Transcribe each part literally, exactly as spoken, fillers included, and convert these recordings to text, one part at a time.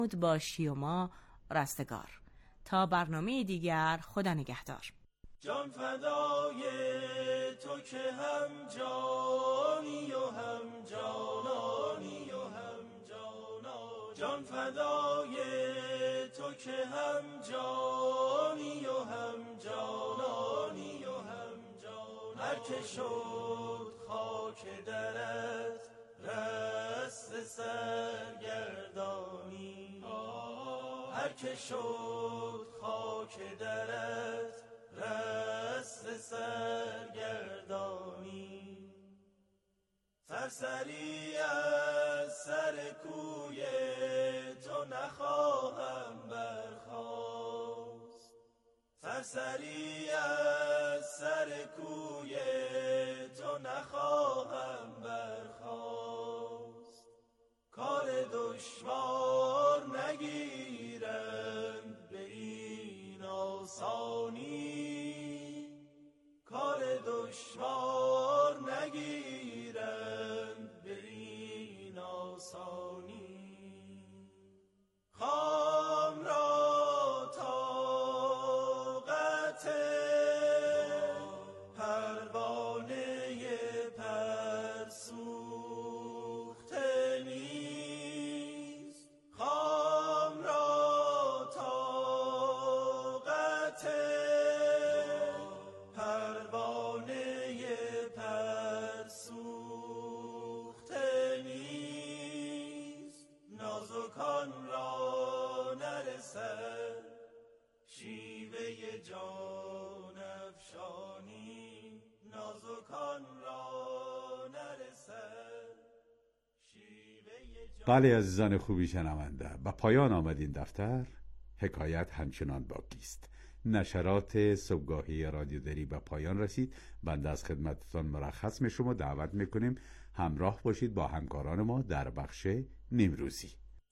با شیوما رستگار. تا برنامه دیگر، خدا نگهدار. جان فدای تو که هم جانی و هم جانانی و هم جانا، جان فدای تو که هم جانی و هم جانانی و هم جانا. هر که شد خاک درت رست سرگردانی، هر که شد خاک درت رست سرگردانی. سرسری از سر کوی تو نخواهم برخاست، سرسری از سر کوی تو نخواهم برخاست. کار دشوار نگیرم به این آسانی، کار دشوار نگیرم به این آسانی. خام را طاقت پروانه پر سوخته نیست، خام را طاقت پروانه پر سوخته نیست. نازکان را نرسد شیوه جان افشانی، نازکان را نرسد شیوه جان. بله عزیزان خوبی شنونده، به پایان آمد این دفتر. حکایت همچنان باقی است. نشرات صبحگاهی رادیو دری به پایان رسید. بنده از خدمتتان مرخص می شما دعوت میکنیم همراه باشید با همکاران ما در بخش نیمروزی.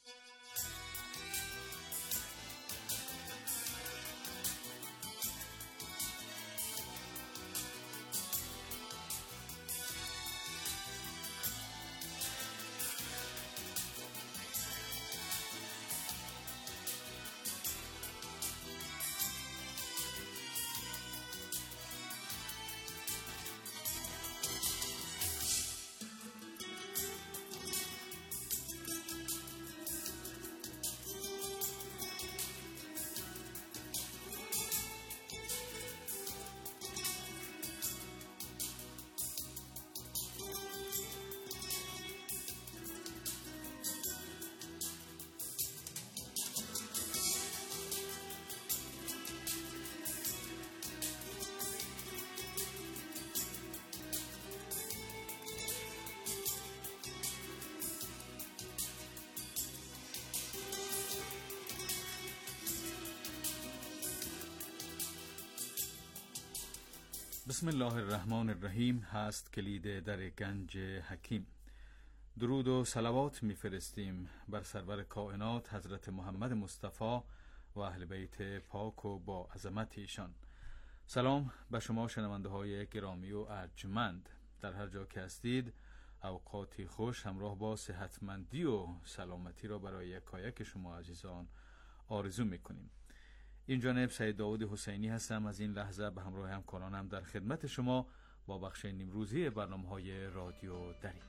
بسم الله الرحمن الرحیم. هست کلید در گنج حکیم. درود و صلوات میفرستیم بر سرور کائنات حضرت محمد مصطفی و اهل بیت پاک و با عظمت ایشان. سلام به شما شنونده های گرامی و ارجمند در هر جا که هستید. اوقاتی خوش همراه با صحتمندی و سلامتی را برای یکایک شما عزیزان آرزو میکنیم. این جانب سید داود حسینی هستم. از این لحظه به همراه همکارانم در خدمت شما با بخش نیمروزی برنامه‌های رادیو دری.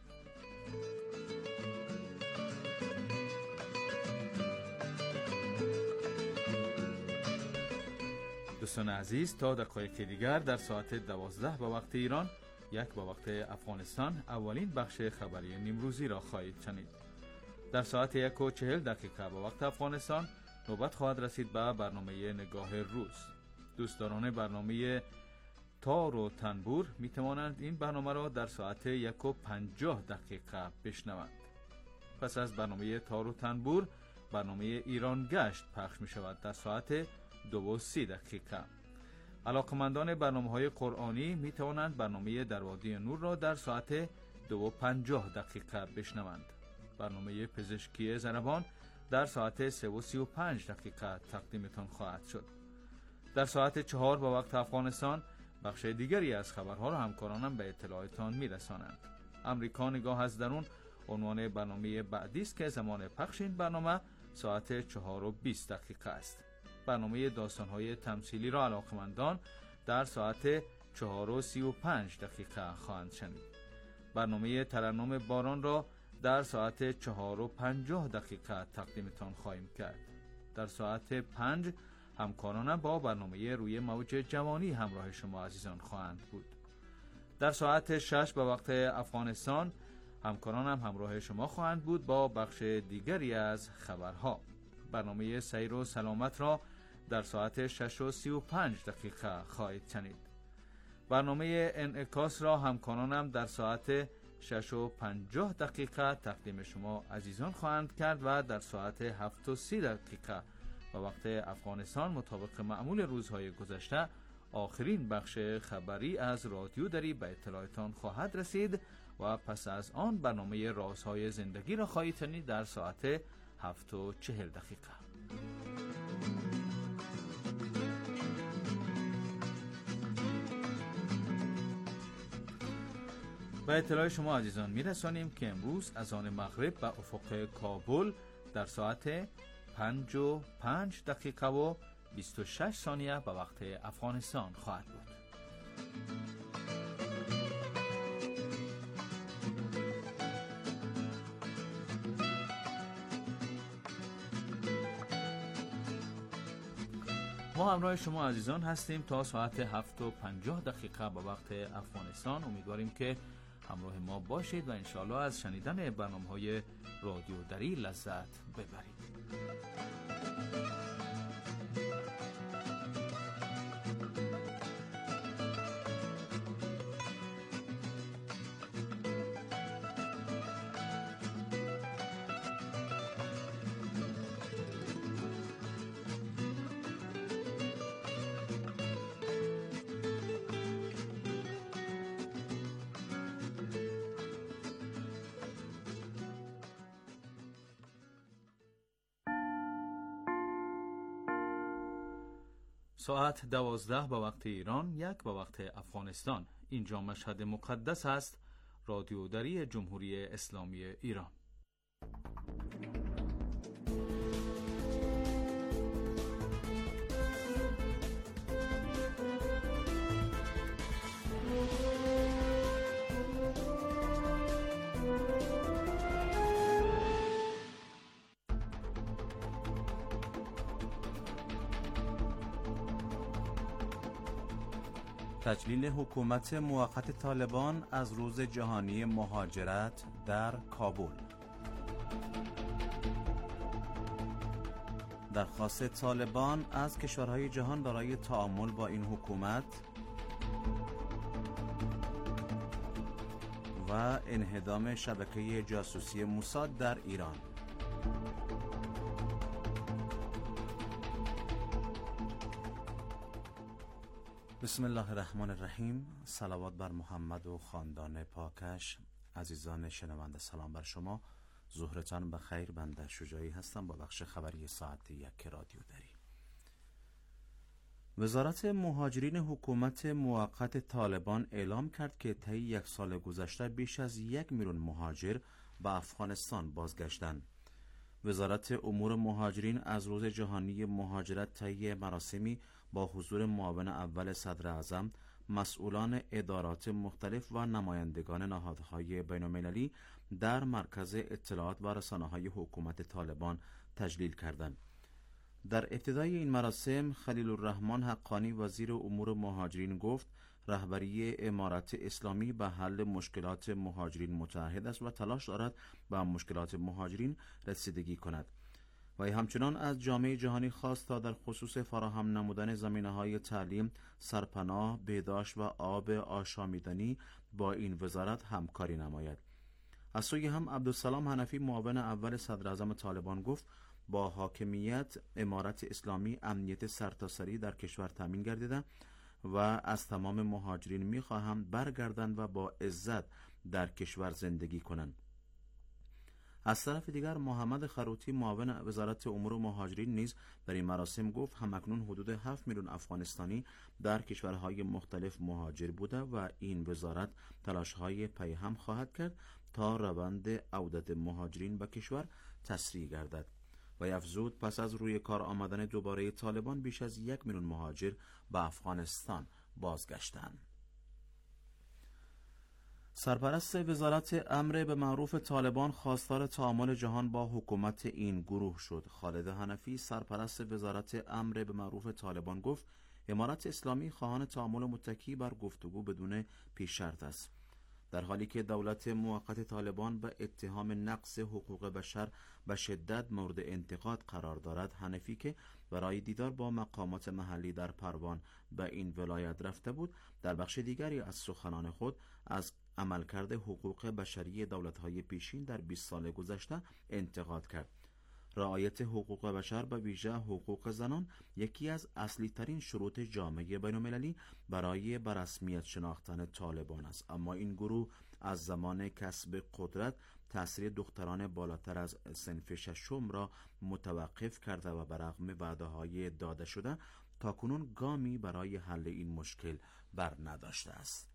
دوستان عزیز، تا دقایق دیگر در ساعت دوازده به وقت ایران، یک به وقت افغانستان، اولین بخش خبری نیمروزی را خواهید شنید. در ساعت یک و چهل دقیقه به وقت افغانستان نوبت خواهد رسید به برنامه نگاه روز. دوستداران برنامه تار و تنبور می توانند این برنامه را در ساعت یک و پنجاه دقیقه بشنوند. پس از برنامه تار و تنبور برنامه ایران گشت پخش می شود در ساعت دو و سی دقیقه. علاقمندان برنامه های قرآنی می توانند برنامه در وادی نور را در ساعت دو و پنجاه دقیقه بشنوند. برنامه پزشکی زنبان در ساعت سه و سی و پنج دقیقه تقدیمتان خواهد شد. در ساعت چهار به وقت افغانستان بخش دیگری از خبرها را همکارانم به اطلاعتان می رسانند. امریکا نگاه از درون عنوان برنامه بعدی است که زمان پخش این برنامه ساعت چهار و بیست دقیقه است. برنامه داستان‌های تمثیلی را علاقمندان در ساعت چهار و سی و پنج دقیقه خواهند شنید. برنامه ترنم باران را در ساعت چهار و پنجاه دقیقه تقدیمتان خواهیم کرد. در ساعت پنج همکارانم با برنامه روی موج جوانی همراه شما عزیزان خواهند بود. در ساعت شش به وقت افغانستان همکارانم همراه شما خواهند بود با بخش دیگری از خبرها. برنامه سیر و سلامت را در ساعت شش و سی و پنج دقیقه خواهید شنید. برنامه انعکاس را همکارانم در ساعت شش و پنجاه دقیقه تقدیم شما عزیزان خواهند کرد و در ساعت هفت و سی دقیقه و وقت افغانستان مطابق معمول روزهای گذشته آخرین بخش خبری از رادیو دری به اطلاعتان خواهد رسید و پس از آن برنامه رازهای زندگی را خواهید شنید در ساعت هفت و چهل دقیقه. به اطلاع شما عزیزان میرسانیم که امروز از آن مغرب به افق کابل در ساعت پنج و پنج دقیقه و بیست و شش ثانیه به وقت افغانستان خواهد بود. ما همراه شما عزیزان هستیم تا ساعت هفت و پنجاه دقیقه به وقت افغانستان. امیدواریم که همراه ما باشید و انشاءالله از شنیدن برنامه‌های رادیو دری لذت ببرید. ساعت دوازده به وقت ایران، یک به وقت افغانستان. اینجا مشهد مقدس است، رادیو دری جمهوری اسلامی ایران. تجلیل حکومت موقت طالبان از روز جهانی مهاجرت در کابل. درخواست طالبان از کشورهای جهان برای تعامل با این حکومت و انهدام شبکه جاسوسی موساد در ایران. بسم الله الرحمن الرحیم. صلوات بر محمد و خاندان پاکش. عزیزان شنونده سلام بر شما. ظهرتان بخیر. بنده شجاعی هستم با بخش خبری ساعت یک رادیو دری. وزارت مهاجرین حکومت موقت طالبان اعلام کرد که طی یک سال گذشته بیش از یک میلیون مهاجر به افغانستان بازگشتند. وزارت امور مهاجرین از روز جهانی مهاجرت طی مراسمی با حضور معاون اول صدر اعظم، مسئولان ادارات مختلف و نمایندگان نهادهای بین‌المللی در مرکز اطلاعات و رسانه‌های حکومت طالبان تجلیل کردند. در ابتدای این مراسم خلیل الرحمن حقانی وزیر امور مهاجرین گفت رهبری امارت اسلامی به حل مشکلات مهاجرین متعهد است و تلاش دارد به مشکلات مهاجرین رسیدگی کند. و همچنان از جامعه جهانی خواست تا در خصوص فراهم نمودن زمینه‌های تعلیم، سرپناه، بهداشت و آب آشامیدنی با این وزارت همکاری نماید. از سوی هم عبدالسلام حنفی معاون اول صدر اعظم طالبان گفت با حاکمیت امارت اسلامی امنیت سرتاسری در کشور تامین گردیده و از تمام مهاجرین می‌خواهم برگردند و با عزت در کشور زندگی کنند. از طرف دیگر محمد خروتی معاون وزارت امور مهاجرین نیز در این مراسم گفت همکنون حدود هفت میلیون افغانستانی در کشورهای مختلف مهاجر بوده و این وزارت تلاش‌های پیهم خواهد کرد تا روند عودت مهاجرین به کشور تسریع گردد. و افزود پس از روی کار آمدن دوباره طالبان بیش از یک میلیون مهاجر به افغانستان بازگشتند. سرپرست وزارت امر به معروف طالبان خواستار تعامل جهان با حکومت این گروه شد. خالد حنفی سرپرست وزارت امر به معروف طالبان گفت امارت اسلامی خواهان تعامل متکی بر گفتگو بدون پیش شرط است. در حالی که دولت موقت طالبان به اتهام نقض حقوق بشر به شدت مورد انتقاد قرار دارد، حنفی که برای دیدار با مقامات محلی در پروان به این ولایت رفته بود، در بخش دیگری از سخنان خود از عملکرد حقوق بشری دولت‌های پیشین در بیست سال گذشته انتقاد کرد. رعایت حقوق بشر به ویژه حقوق زنان یکی از اصلی ترین شروط جامعه بین‌المللی برای به رسمیت شناختن طالبان است، اما این گروه از زمان کسب قدرت تأثیر دختران بالاتر از صنف ششم را متوقف کرده و برغم وعده‌های داده شده تاکنون گامی برای حل این مشکل بر نداشته است.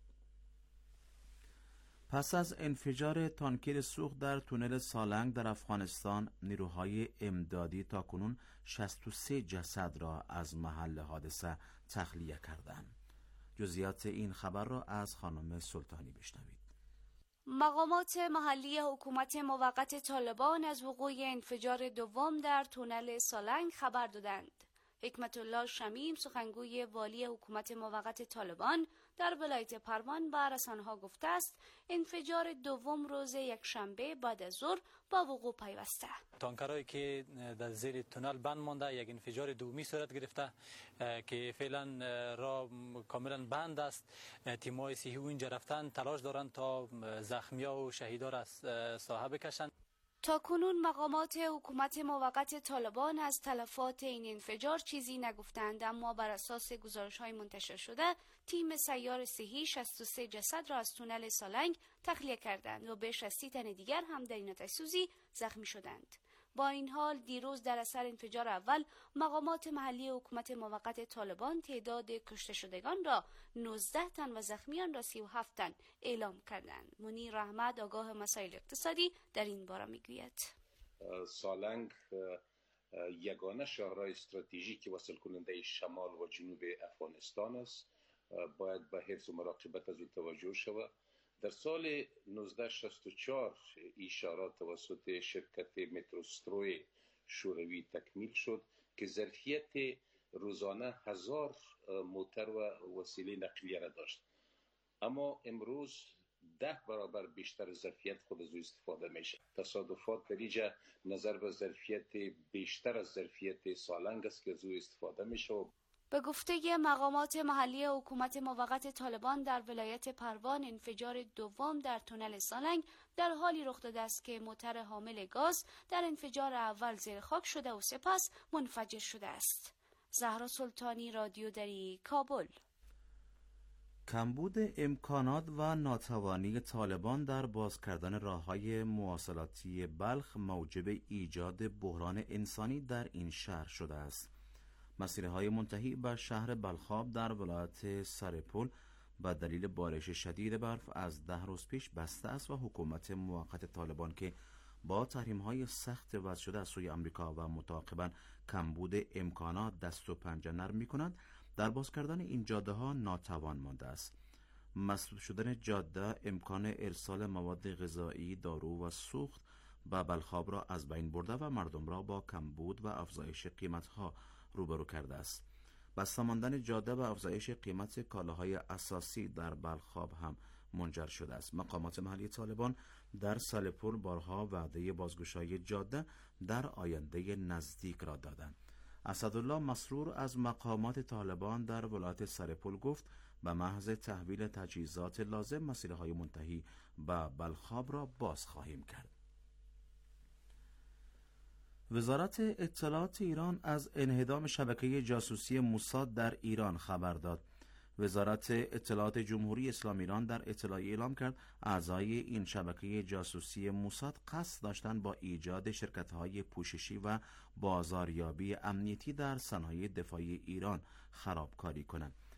پس از انفجار تانکر سوخت در تونل سالنگ در افغانستان، نیروهای امدادی تاکنون شصت و سه جسد را از محل حادثه تخلیه کردند. جزئیات این خبر را از خانم سلطانی بشنوید. مقامات محلی حکومت موقت طالبان از وقوع انفجار دوم در تونل سالنگ خبر دادند. حکمت الله شمیم سخنگوی والی حکومت موقت طالبان در ولایت پروان به رسانه‌ها گفته است انفجار دوم روز یکشنبه بعد از ظهر با وقوع پیوسته. تانکرایی که در زیر تونل بند مانده یک انفجار دومی صورت گرفته که فعلا راه کاملا بند است. تیم‌های صحی اینجا رفتن تلاش دارند تا زخمی‌ها و شهیدا را ساحه بکشند. تا کنون مقامات حکومت موقت طالبان از تلفات این انفجار چیزی نگفتند، اما بر اساس گزارش‌های منتشر شده تیم سیار صحی شصت و سه جسد را از تونل سالنگ تخلیه کردند و بیش از سی تن دیگر هم در این آتش سوزی زخمی شدند. با این حال دیروز در اثر انفجار اول مقامات محلی حکومت موقت طالبان تعداد کشته شدگان را نوزده تن و زخمیان را سی و هفت تن اعلام کردند. منیر احمد آگاه مسائل اقتصادی در این باره میگوید. سالنگ یگانه شاهراه استراتژیکی وصل کننده شمال و جنوب افغانستان است. باید به حفظ و مراقبت از او توجه شود. در سال نوزده شصت و چهار اشاره توسط شرکت متروستروی شوروی تکمیل شد که ظرفیت روزانه هزار موتر و وسیله نقلیه را داشت، اما امروز ده برابر بیشتر ظرفیت خود از او استفاده میشه. تصادفات در اینجا نظر به ظرفیت بیشتر از ظرفیت سالنگ است که از او استفاده میشه. به گفته مقامات محلی حکومت موقت طالبان در ولایت پروان، انفجار دوم در تونل سالنگ در حالی رخ داده است که موتر حامل گاز در انفجار اول زیر خاک شده و سپس منفجر شده است. زهرا سلطانی، رادیو دری، کابل. کمبود امکانات و ناتوانی طالبان در باز کردن راه‌های مواصلاتی بلخ موجب ایجاد بحران انسانی در این شهر شده است. مسیرهای منتهی به شهر بلخاب در ولایت سرپل به دلیل بارش شدید برف از ده روز پیش بسته است و حکومت موقت طالبان که با تحریم‌های سخت وضع شده از سوی آمریکا و متعاقباً کمبود امکانات دست و پنجه نرم می‌کند، در باز کردن این جاده‌ها ناتوان مانده است. مسدود شدن جاده امکان ارسال مواد غذایی، دارو و سوخت به بلخاب را از بین برده و مردم را با کمبود و افزایش قیمت‌ها روبرو کرده است. بسته ماندن جاده و افزایش قیمت کالاهای اساسی در بلخاب هم منجر شده است. مقامات محلی طالبان در سالپور بارها وعده بازگشایی جاده در آینده نزدیک را دادند. اسدالله مسرور از مقامات طالبان در ولایت سرپل گفت به محض تحویل تجهیزات لازم مسیرهای منتهی به بلخاب را باز خواهیم کرد. وزارت اطلاعات ایران از انهدام شبکه جاسوسی موساد در ایران خبر داد. وزارت اطلاعات جمهوری اسلامی ایران در اطلاعیه اعلام کرد اعضای این شبکه جاسوسی موساد قصد داشتند با ایجاد شرکت‌های پوششی و بازاریابی امنیتی در صنایع دفاعی ایران خرابکاری کنند.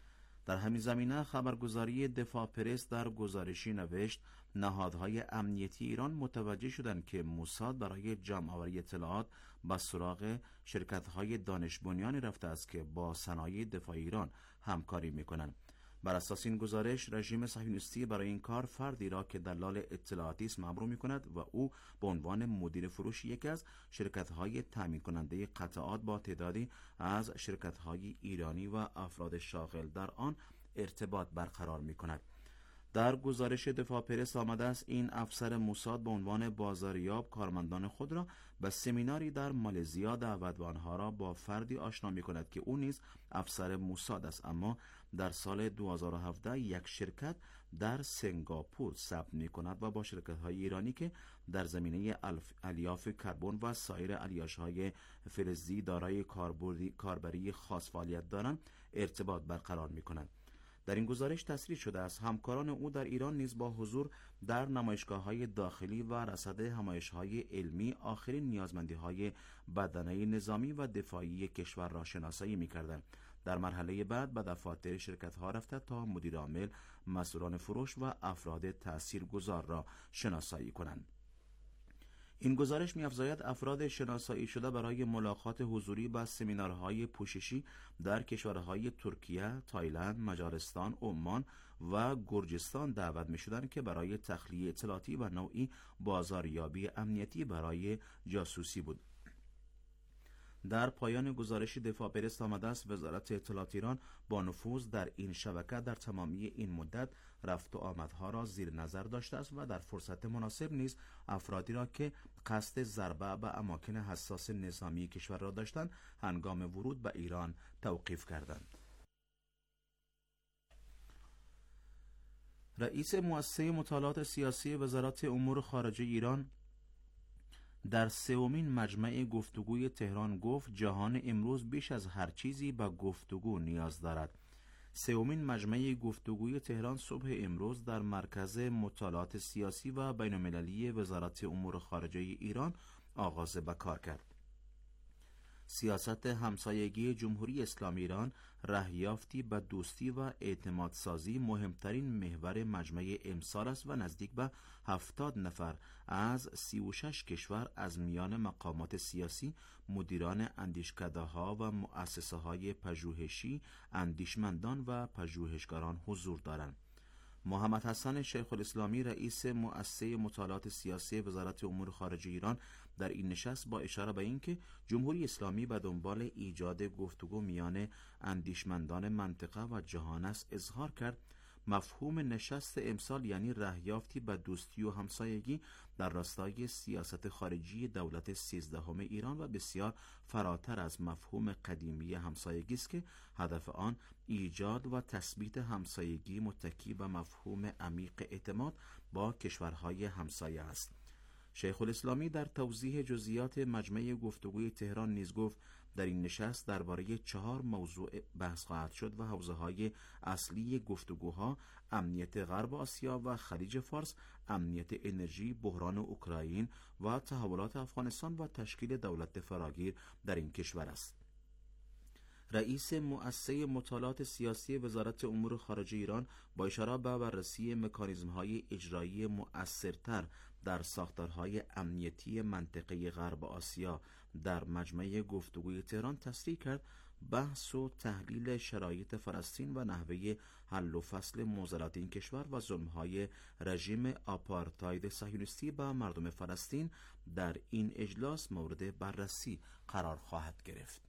در همین زمینه خبرگزاری دفاع پرس در گزارشی نوشت نهادهای امنیتی ایران متوجه شدند که موساد برای جمع‌آوری اطلاعات به سراغ شرکت‌های دانش بنیانی رفته است که با صنایع دفاعی ایران همکاری می‌کنند. بر اساس این گزارش رژیم صهیونیستی برای این کار فردی را که دلال اطلاعاتی است مأمور می‌کند و او به عنوان مدیر فروش یکی از شرکت‌های تامین کننده قطعات با تعدادی از شرکت‌های ایرانی و افراد شاغل در آن ارتباط برقرار می‌کند. در گزارش دفاع پرس آمده است این افسر موساد به عنوان بازاریاب کارمندان خود را به سمیناری در مالزیا دعوت و آنها را با فردی آشنا می‌کند که او نیز افسر موساد است، اما در سال دو هزار و هفده یک شرکت در سنگاپور ثبت می‌کند و با شرکت‌های ایرانی که در زمینه الیاف کربن و سایر الیاش‌های فلزی دارای کاربری خاص فعالیت دارند ارتباط برقرار می‌کند. در این گزارش تصریح شده است همکاران او در ایران نیز با حضور در نمایشگاه‌های داخلی و رصد همایش‌های علمی آخرین نیازمندی‌های بدنه نظامی و دفاعی کشور را شناسایی می‌کردند. در مرحله بعد به دفاتر شرکت‌ها رفته تا مدیر عامل، مسئولان فروش و افراد تاثیرگذار را شناسایی کنند. این گزارش می‌افزاید افراد شناسایی شده برای ملاقات حضوری با سمینارهای پوششی در کشورهای ترکیه، تایلند، مجارستان، عمان و گرجستان دعوت می‌شدند که برای تخلیه اطلاعاتی و نوعی بازاریابی امنیتی برای جاسوسی بود. در پایان گزارش دفاع پرس آمده است وزارت اطلاعات ایران با نفوذ در این شبکه در تمامی این مدت رفت و آمدها را زیر نظر داشته است و در فرصت مناسب نیز افرادی را که قصد ضربه به اماکن حساس نظامی کشور را داشتند هنگام ورود به ایران توقیف کردند. رئیس مؤسسه مطالعات سیاسی وزارت امور خارجه ایران در سومین مجمع گفتگوی تهران گفت جهان امروز بیش از هر چیزی به گفتگو نیاز دارد. سومین مجمع گفتگوی تهران صبح امروز در مرکز مطالعات سیاسی و بین‌المللی وزارت امور خارجه ایران آغاز به کار کرد. سیاست همسایگی جمهوری اسلامی ایران رهیافتی به دوستی و اعتماد سازی مهمترین محور مجمع امسال است و نزدیک به هفتاد نفر از سی و شش کشور از میان مقامات سیاسی، مدیران اندیشکده‌ها و مؤسسه‌های پژوهشی، اندیشمندان و پژوهشگران حضور دارند. محمد حسن شیخ الاسلامی رئیس مؤسسه مطالعات سیاسی وزارت امور خارجه ایران در این نشست با اشاره به اینکه جمهوری اسلامی به دنبال ایجاد گفتگو میان اندیشمندان منطقه و جهان است اظهار کرد مفهوم نشست امسال یعنی رهیافتی به دوستی و همسایگی در راستای سیاست خارجی دولت سیزدهم ایران و بسیار فراتر از مفهوم قدیمی همسایگی است که هدف آن ایجاد و تثبیت همسایگی متکی به مفهوم عمیق اعتماد با کشورهای همسایه است. شیخ الاسلامی در توضیح جزئیات مجمع گفتگوی تهران نیز گفت در این نشست درباره چهار موضوع بحث خواهد شد و حوزه‌های اصلی گفتگوها امنیت غرب آسیا و خلیج فارس، امنیت انرژی، بحران اوکراین و تحولات افغانستان و تشکیل دولت فراگیر در این کشور است. رئیس مؤسسه مطالعات سیاسی وزارت امور خارجه ایران با اشاره به بررسی مکانیزم‌های اجرایی مؤثرتر در ساختارهای امنیتی منطقه غرب آسیا در مجمع گفتگوی تهران تصریح کرد بحث و تحلیل شرایط فلسطین و نحوه حل و فصل معضلات این کشور و ظلم‌های رژیم آپارتاید صهیونیستی به مردم فلسطین در این اجلاس مورد بررسی قرار خواهد گرفت.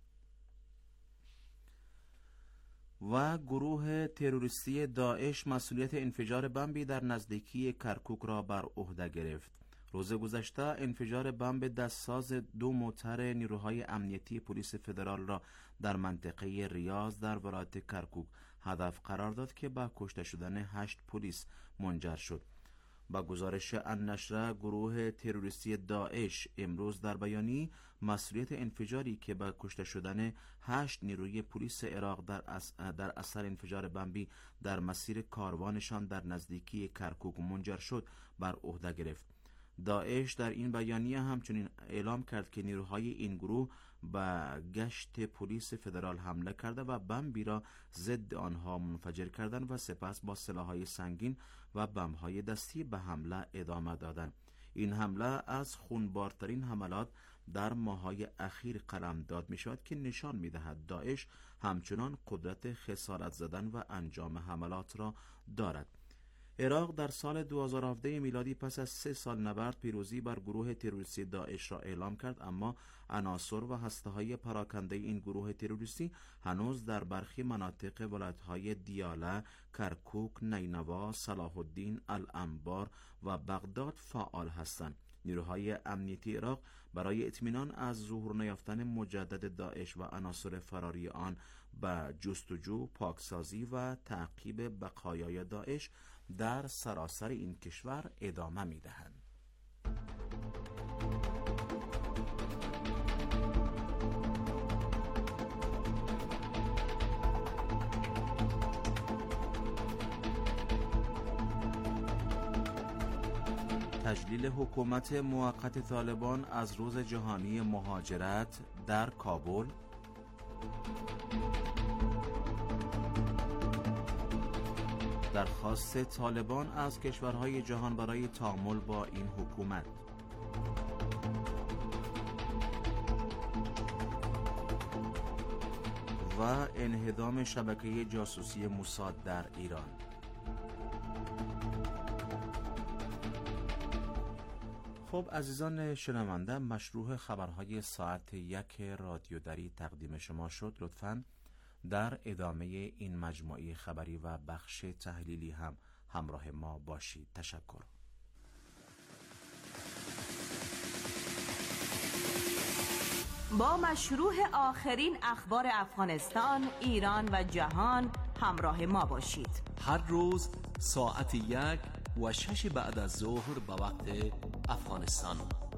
و گروه تروریستی داعش مسئولیت انفجار بمبی در نزدیکی کرکوک را بر عهده گرفت. روز گذشته انفجار بمب دستساز دو موتر نیروهای امنیتی پلیس فدرال را در منطقه ریاض در ولایت کرکوک هدف قرار داد که به کشته شدن هشت پلیس منجر شد. با گزارش النشره گروه تروریستی داعش امروز در بیانیه مسئولیت انفجاری که به کشته شدن هشت نیروی پلیس عراق در, اس... در اثر انفجار بمبی در مسیر کاروانشان در نزدیکی کرکوک منجر شد بر عهده گرفت. داعش در این بیانیه همچنین اعلام کرد که نیروهای این گروه به گشت پلیس فدرال حمله کرده و بمبی را ضد آنها منفجر کردند و سپس با سلاح‌های سنگین و بمب‌های دستی به حمله ادامه دادند. این حمله از خونبارترین حملات در ماه‌های اخیر قلمداد می‌شود که نشان می‌دهد داعش همچنان قدرت خسارت زدن و انجام حملات را دارد. عراق در سال دو هزار و هفده میلادی پس از سه سال نبرد پیروزی بر گروه تروریستی داعش را اعلام کرد، اما عناصر و هسته‌های پراکنده این گروه تروریستی هنوز در برخی مناطق ولایت‌های دیاله، کرکوک، نینوا، صلاح الدین، الانبار و بغداد فعال هستند. نیروهای امنیتی عراق برای اطمینان از ظهور نیافتن مجدد داعش و عناصر فراری آن به جستجو، پاکسازی و تعقیب بقایای داعش در سراسر این کشور ادامه می‌دهند. تجلیل حکومت موقت طالبان از روز جهانی مهاجرت در کابل. درخواست طالبان از کشورهای جهان برای تعامل با این حکومت. و انهدام شبکه جاسوسی موساد در ایران. خب عزیزان شنونده، مشروع خبرهای ساعت یک رادیو دری تقدیم شما شد. لطفاً در ادامه این مجموعه خبری و بخش تحلیلی هم همراه ما باشید. تشکر. با مشروع آخرین اخبار افغانستان، ایران و جهان همراه ما باشید. هر روز ساعت یک و شش بعد از ظهر به وقت افغانستان.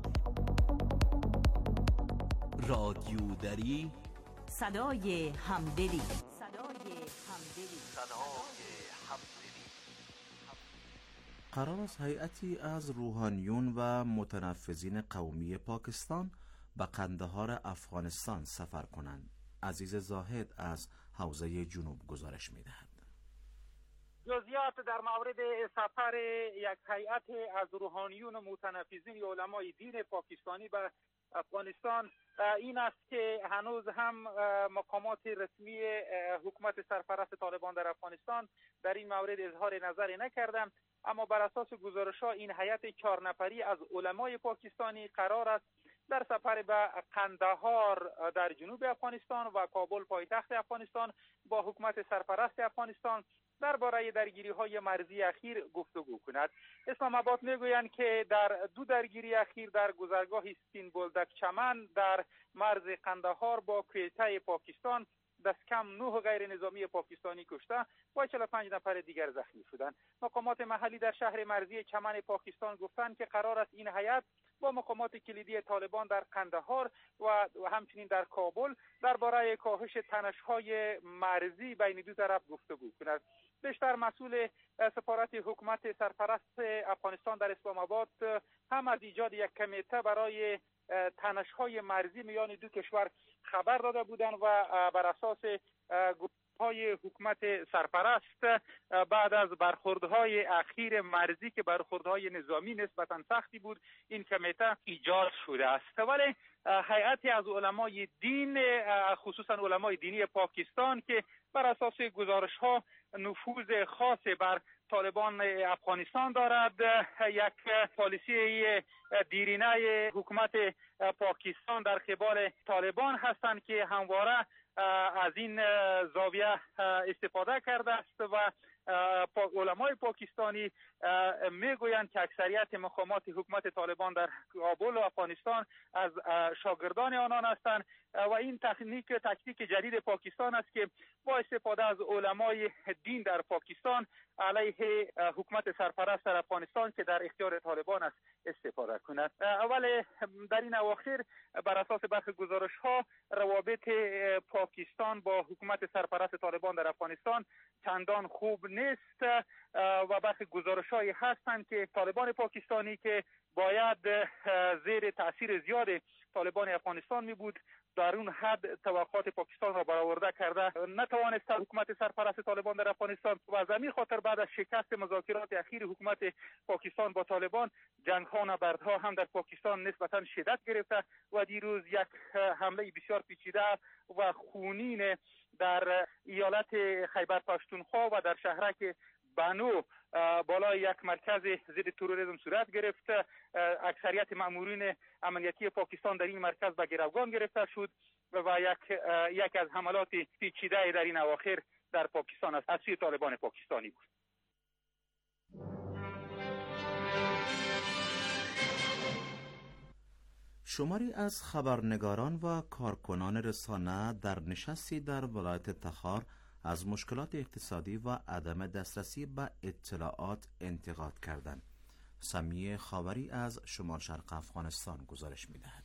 رادیو دری، صدای همدلی. صدای همدلی. صدای همدلی. قرار است هیئتی از روحانیون و متنفذین قومی پاکستان به قندهار افغانستان سفر کنند. عزیز زاهد از حوزه جنوب گزارش می‌دهد. جزئیات در مورد سفر یک هیئت از روحانیون و متنفذین علمای دین پاکستانی به افغانستان این است که هنوز هم مقامات رسمی حکومت سرپرست طالبان در افغانستان در این مورد اظهار نظری نکردند، اما بر اساس گزارش‌ها این هیئت چهار نفری از علمای پاکستانی قرار است در سفر به قندهار در جنوب افغانستان و کابل پایتخت افغانستان با حکومت سرپرست افغانستان درباره درگیری‌های مرزی اخیر گفتگو کند. اسلام آباد میگویند که در دو درگیری اخیر در گذرگاه سین بولدک چمن در مرز قندهار با کویته پاکستان دست کم نه غیر نظامی پاکستانی کشته و چهل و پنج نفر دیگر زخمی شدند. مقامات محلی در شهر مرزی چمن پاکستان گفتند که قرار است این هیئت با مقامات کلیدی طالبان در قندهار و همچنین در کابل درباره کاهش تنش‌های مرزی بین دو طرف گفتگو کند. بیشتر مسئول سفارت حکومت سرپرست افغانستان در اسلام آباد هم از ایجاد یک کمیته برای تنش‌های مرزی میان دو کشور خبر داده بودند و بر اساس های حکومت سرپرست بعد از برخوردهای اخیر مرزی که برخوردهای نظامی نسبتاً سختی بود این کمیته ایجاد شده است. ولی هیئتی از علمای دین خصوصا علمای دینی پاکستان که بر اساس گزارش‌ها نفوذ خاص بر طالبان افغانستان دارد، یک پالیسی دیرینه حکومت پاکستان در قبال طالبان هستند که همواره از این زاویه استفاده کرده است و علمای پاکستانی میگویند که اکثریت مقامات حکومت طالبان در کابل و افغانستان از شاگردان آنان هستند و این تکنیک تکتیک جدید پاکستان است که با استفاده از علمای دین در پاکستان علیه حکومت سرپرست در افغانستان که در اختیار طالبان است استفاده کند. ولی در این اواخر بر اساس برخی گزارش‌ها روابط پاکستان با حکومت سرپرست طالبان در افغانستان چندان خوب نیست و برخی گزارش‌هایی هستند که طالبان پاکستانی که باید زیر تاثیر زیاد طالبان افغانستان می بود در اون حد توقعات پاکستان را برآورده کرده نتوانست حکومت سرپرست طالبان در افغانستان و از همین خاطر بعد از شکست مذاکرات اخیر حکومت پاکستان با طالبان، جنگ ها نبردها هم در پاکستان نسبتا شدت گرفته و دیروز یک حمله بسیار پیچیده و خونین در ایالت خیبر پختونخوا و در شهرک بنو بالای یک مرکز ضد تروریسم صورت گرفت. اکثریت مامورین امنیتی پاکستان در این مرکز به گروگان گرفته شد و یک یک از حملات پیچیده در این اواخر در پاکستان است از سوی طالبان پاکستانی بود. شماری از خبرنگاران و کارکنان رسانه در نشستی در ولایت تخار از مشکلات اقتصادی و عدم دسترسی به اطلاعات انتقاد کردند. سمیه خاوری از شمال شرق افغانستان گزارش می‌دهد.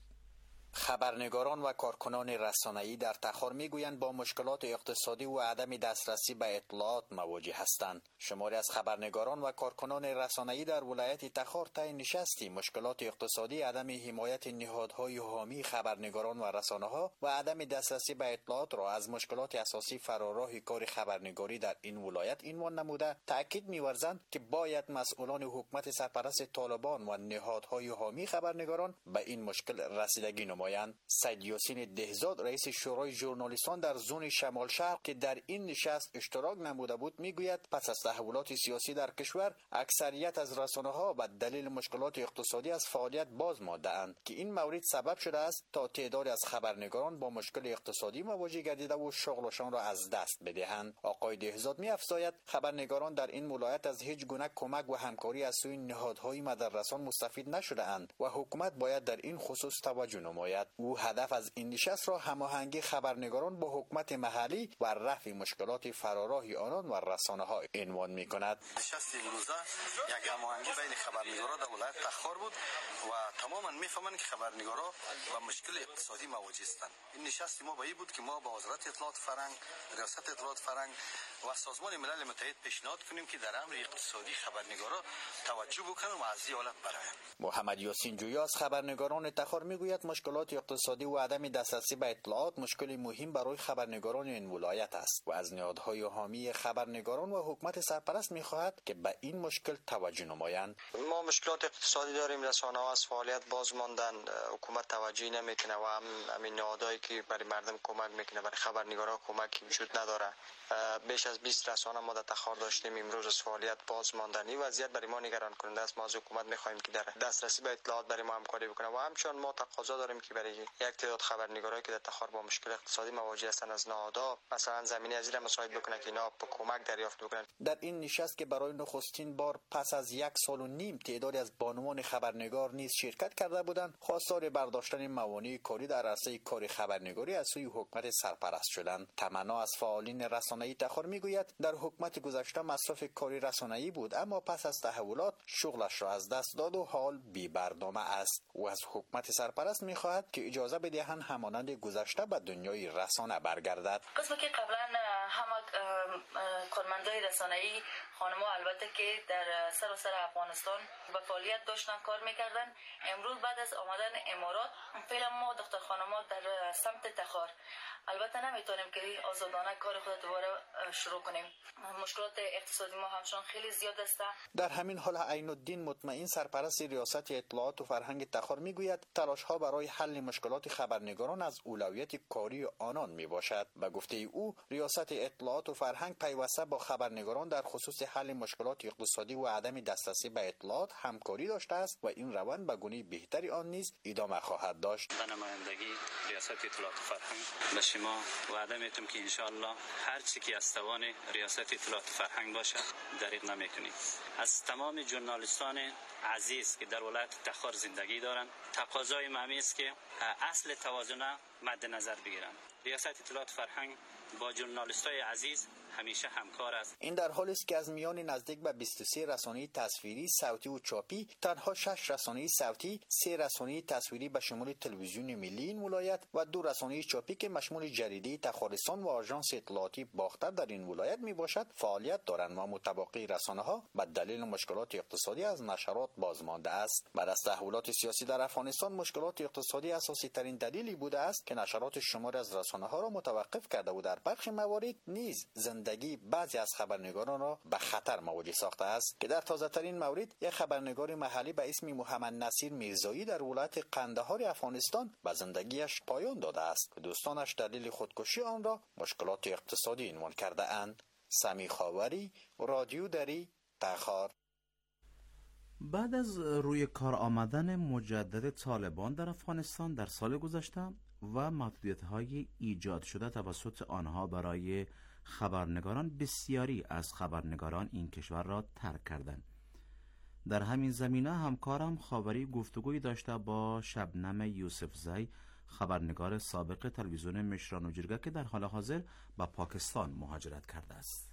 خبرنگاران و کارکنان رسانه‌ای در تخار میگویند با مشکلات اقتصادی و عدم دسترسی به اطلاعات مواجه هستند. شماری از خبرنگاران و کارکنان رسانه‌ای در ولایت تخار طی نشستی مشکلات اقتصادی، عدم حمایت نهادهای حامی خبرنگاران و رسانه‌ها و عدم دسترسی به اطلاعات را از مشکلات اساسی فراراه کار خبرنگاری در این ولایت عنوان نموده تاکید می‌ورزند که باید مسئولان حکومت سرپرست طالبان و نهادهای حامی خبرنگاران به این مشکل رسیدگی نمایند. سید یاسین دهزاد رئیس شورای ژورنالیستان در زون شمال شرق که در این نشست اشتراک نموده بود میگوید پس از تحولات سیاسی در کشور اکثریت از رسانه‌ها به دلیل مشکلات اقتصادی از فعالیت باز مانده‌اند که این مورد سبب شده است تا تعدادی از خبرنگاران با مشکل اقتصادی مواجه گردیده و شغلشان را از دست بدهند. آقای دهزاد می‌افزاید خبرنگاران در این ولایت از هیچ گونه کمک و همکاری از سوی نهادهای مدرسان مستفید نشده‌اند و حکومت باید در این خصوص توجه نماید. او هدف از این نشست را هماهنگی خبرنگاران با حکومت محلی و رفع مشکلات فراراه آنان و رسانه‌ها عنوان می‌کند. نشست امروزه یک هماهنگی بین خبرنگاران در ولایت تخار بود و تماما می‌فهمند که خبرنگاران با مشکل اقتصادی مواجه هستند. این نشست ما با این بود که ما با وزارت اطلاعات فرهنگ، ریاست اطلاعات فرهنگ و سازمان ملل متحد پیشنهاد کنیم که در امر اقتصادی خبرنگاران توجه بکنند و از این حالت برآیند. محمد یاسین جویا از خبرنگاران تخار میگوید مشکلات اقتصادی و عدم دسترسی به اطلاعات مشکل مهم برای خبرنگاران این ولایت است و از نهادهای حامی خبرنگاران و حکومت سرپرست می‌خواهد که به این مشکل توجه نمایند. ما مشکلات اقتصادی داریم، رسانه‌ها از فعالیت باز ماندن، حکومت توجهی نمیکنه و هم همین نهادهایی که برای مردم کمک میکنه برای خبرنگاران کمکی وجود نداره. بیش از بیست رسانه ما در تخار داشتیم، امروز از فعالیت باز ماندن. این وضعیت برای ما نگران کننده است. ما از حکومت می‌خواهیم که در دسترسی به اطلاعات برای ما همکاری بکنه و همچنین ما تقاضا داریم که برای یک تعداد خبرنگارایی که در تخار با مشکل اقتصادی مواجه هستند از نهادها مثلا زمینه از این مساعد بکنه که اینا با کمک دریافت بکنن. در این نشست که برای نخستین بار پس از یک سال و نیم تعدادی از بانوان خبرنگار نیز شرکت کرده بودند، خواستار برداشتن موانع کاری در عرصه کار خبرنگاری از سوی حکومت سرپرست شدند. تمنا از فعالین رسانه‌ای تخار میگوید در حکومت گذشته مصرف کاری رسانه‌ای بود، اما پس از تحولات شغلش را از دست داد و حال بی برنامه است. و از حکومت سرپرست میخواهد که اجازه بدهند همانند گذشته به دنیای رسانه برگردد. قسمی که قبلا همه کارمندای رسانه‌ای خانم‌ها البته که در سراسر افغانستان به فعالیت داشتن کار میکردن، امروز بعد از آمدن امارات فعلا ما دختر خانم‌ها در سمت تخار البته نمیتونیم که آزادانه کار خود دوباره شروع کنیم. مشکلات اقتصادی ما همچنان خیلی زیاد است. در همین حال عین الدین مطمئن سرپرست ریاست اطلاعات و فرهنگ تخار میگوید تلاش‌ها برای حل مشکلات خبرنگاران از اولویت کاری آنان میباشد. به گفته او ریاست اطلاعات و فرهنگ پیوسته با خبرنگاران در خصوص حل مشکلات اقتصادی و عدم دسترسی به اطلاعات همکاری داشته است و این روند به گونه بهتری آن نیز ادامه خواهد داشت. به نمایندگی ریاست اطلاعات و فرهنگ به شما وعده میتونم که انشاءالله هر چی که از توان ریاست اطلاعات و فرهنگ باشه دریغ نمیکنیم. از تمام ژورنالیستان عزیز که در ولایت تخار زندگی دارند تقاضای مهمی است که اصل توازن مد نظر بگیرند. ریاست اطلاعات و فرهنگ با ژورنالیستای عزیز همیشه همکار است. این در حالی است که از میان نزدیک به بیست و سه رسانه تصویری، صوتی و چاپی تنها شش رسانه صوتی، سه رسانه تصویری به شمول تلویزیون ملی این ولایت و دو رسانه چاپی که مشمول جریده تخارستان و آژانس اطلاعاتی باختر در این ولایت می باشد فعالیت دارند و متبقی رسانه ها به دلیل مشکلات اقتصادی از نشرات بازمانده است. بعد از تحولات سیاسی در افغانستان مشکلات اقتصادی اساسی ترین دلیلی بوده است که نشرات شماری از رسانه ها را متوقف کرده و در برخی موارد نیز زندگی بعضی از خبرنگاران را به خطر مواجه ساخته است که در تازه ترین مورد یک خبرنگار محلی به اسم محمد نصیر میرزایی در ولایت قندهار افغانستان به زندگیش پایان داده است که دوستانش دلیل خودکشی آن را مشکلات اقتصادی عنوان کرده اند. سمی خاوری، رادیو دری، تخار. بعد از روی کار آمدن مجدد طالبان در افغانستان در سال گذشته و محدودیت‌های ایجاد شده توسط آنها برای خبرنگاران، بسیاری از خبرنگاران این کشور را ترک کردند. در همین زمینه همکارم خاوری گفتگوی داشته با شبنم یوسفزی، خبرنگار سابق تلویزیون مشران و جرگه که در حال حاضر به پاکستان مهاجرت کرده است.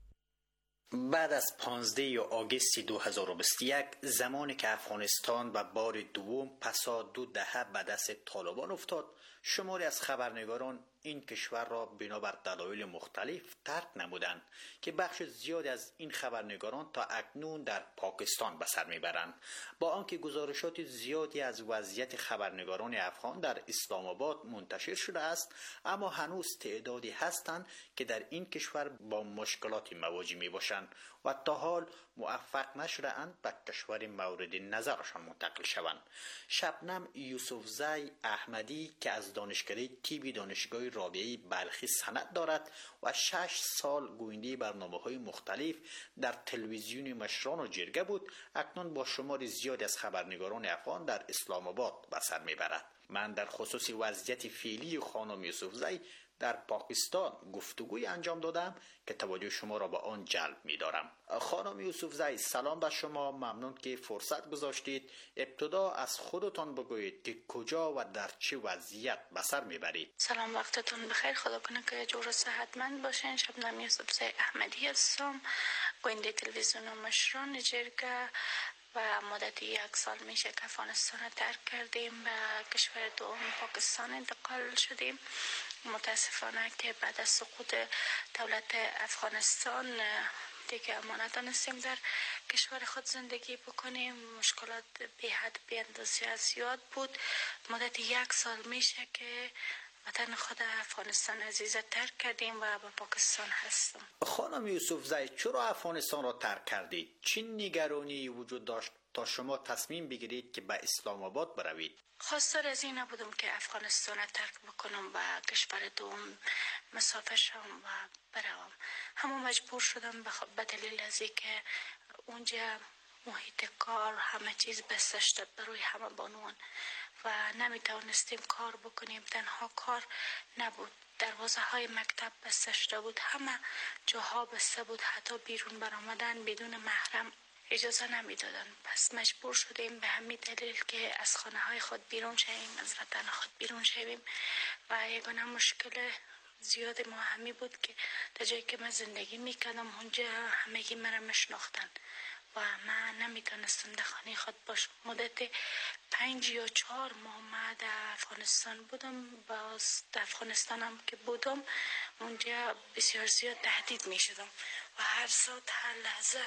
بعد از پانزده آگوست دو هزار و بیست و یک زمانی که افغانستان به بار دوم پسا دو دهه به دست طالبان افتاد، شماری از خبرنگاران این کشور را بنابر دلایل مختلف ترک نمودند که بخش زیادی از این خبرنگاران تا اکنون در پاکستان به سر میبرند. با آنکه گزارشات زیادی از وضعیت خبرنگاران افغان در اسلام آباد منتشر شده است، اما هنوز تعدادی هستند که در این کشور با مشکلاتی مواجه می باشند و تا حال موفق نشده اند به کشور مورد نظرشان منتقل شوند. شبنم یوسفزی احمدی که از دانشکده طب دانشگاه رابعه بلخی سند دارد و شش سال گوینده برنامه‌های مختلف در تلویزیون مشران و جرگه بود، اکنون با شمار زیاد از خبرنگاران افغان در اسلام آباد به سر میبرد. من در خصوص وضعیت فعلی خانم یوسفزی در پاکستان گفتگوی انجام دادم که توجه شما را به آن جلب می دارم. خانم یوسفزی، سلام به شما، ممنون که فرصت گذاشتید. ابتدا از خودتان بگویید که کجا و در چه وضعیت به سر میبرید. سلام، وقتتون بخیر، خدا کنه که جور صحتمند باشین. شبنم یوسفزی احمدی هستم، گوینده تلویزیون مشران جرگه و مدت یک سال میشه که افغانستان ترک کردیم، به کشور دوم پاکستان انتقال شدیم. متاسفانه که بعد از سقوط دولت افغانستان دیگه ما ندانستیم در کشور خود زندگی بکنیم. مشکلات به حد بی اندازه زیاد بود. مدت یک سال میشه که وطن خود افغانستان عزیز ترک کردیم و به پاکستان هستم. خانم یوسفزی، چرا افغانستان را ترک کردید؟ چه نگرانی وجود داشت تا شما تصمیم بگیرید که به اسلام آباد بروید؟ خواستار از این نبودم که افغانستان را ترک بکنم و کشور دوم مسافر شوم و بروم. همه مجبور شدم به دلیل از اینکه اونجا محیط کار همه چیز بسته شد برای همه بانوان و نمیتوانستیم کار بکنیم. تنها کار نبود، دروازه های مکتب بسته شده بود، همه جاها بسته بود، حتی بیرون برآمدن بدون محرم اجازه نمیدادن. پس مجبور شدیم به همین دلیل که از خانه های خود بیرون شویم، از وطن خود بیرون شویم و یگانه مشکل زیاد ما همی بود که در جایی که من زندگی میکردم اونجا همگی مرا میشناختن و من نمیتونستم در خانه خود باشم. مدت پنج یا چهار ماه من در افغانستان بودم. باز در افغانستان هم که بودم اونجا بسیار زیاد تهدید میشدم و هر ساعت هر لحظه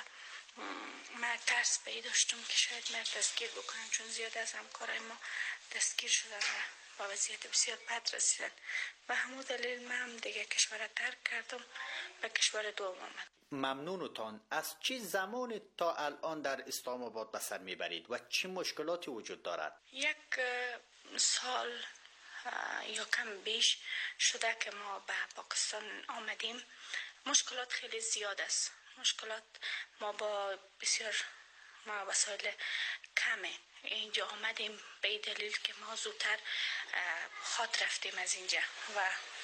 من ترس پیدا داشتم که شاید من دستگیر بکنم، چون زیاد از همکارای ما دستگیر شدن و با وضعیت بسیار بد رسیدن. به همون دلیل من هم دیگه کشور را ترک کردم، به کشور دوم آمد. ممنونتان. از چه زمان تا الان در اسلام آباد به سر میبرید و چه مشکلاتی وجود دارد؟ یک سال یا کم بیش شده که ما به پاکستان آمدیم. مشکلات خیلی زیاد است. مشکلات ما با بسیار ما وسایل کمه اینجا آمدیم به دلیل که ما زودتر خاط رفتیم از اینجا و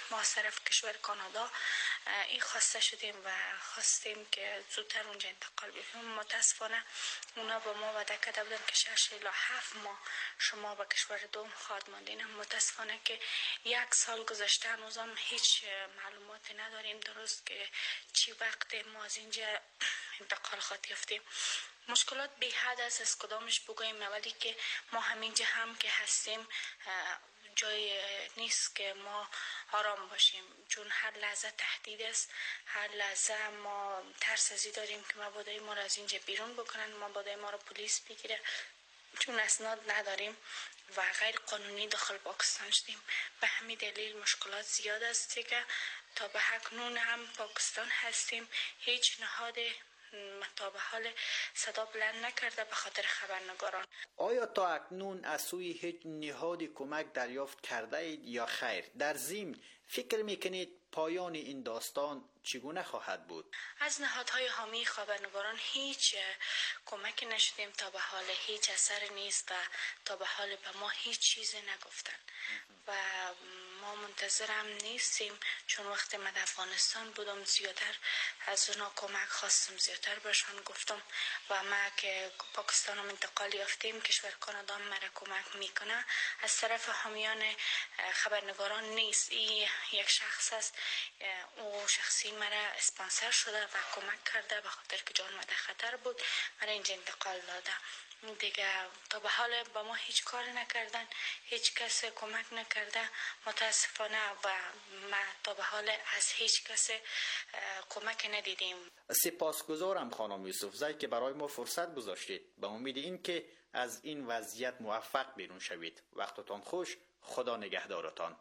ما از طرف کشور کانادا این خواسته شدیم و خواستیم که زودتر اونجا انتقال بکنیم. متاسفانه اونا با ما وعده کرده بودن که شش الی هفت ماه شما به کشور دوم خواهد ماندین. متاسفانه که یک سال گذشته هنوزم هیچ معلوماتی نداریم درست که چی وقت ما از اینجا انتقال خواهد یافتیم. مشکلات بی حد است، از کدامش بگوییم. اولی که ما همینجا هم که هستیم جای نیست که ما آرام باشیم، چون هر لحظه تهدید است، هر لحظه ما ترس ازی داریم که مبادا ما را از اینجا بیرون بکنن، مبادا ما را پلیس بگیره، چون اسناد نداریم و غیر قانونی داخل پاکستان شدیم. به همین دلیل مشکلات زیاد است دیگه. تا به اکنون هم پاکستان هستیم، هیچ نهاد تا به حال صدا بلند نکرده به خاطر خبرنگاران. آیا تا اکنون از سوی هیچ نهادی کمک دریافت کرده اید یا خیر؟ در ضمن فکر میکنید پایان این داستان چگونه خواهد بود؟ از نهادهای حامی خبرنگاران هیچ کمک نشدیم تا به حال، هیچ اثر نیست و تا به حال به ما هیچ چیزی نگفتن و ما منتظرم نیستیم، چون وقتی من در افغانستان بودم زیادتر از اونا کمک خواستم، زیادتر بهشون گفتم و ما که پاکستانم انتقال یافتیم کشور کانادا مرا کمک میکنه. از طرف حامیان خبرنگاران نیست، این یک شخص است، او شخصی مرا اسپانسر شده و کمک کرده به خاطر که جان من در خطر بود مرا اینجا انتقال داده دیگه. تا به حال با ما هیچ کار نکردن، هیچ کس کمک نکرده متاسفانه و ما تا به حال از هیچ کس کمک ندیدیم. سپاسگزارم خانم یوسفزی که برای ما فرصت گذاشتید. به امید این که از این وضعیت موفق بیرون شوید. وقتتان خوش، خدا نگهدارتان.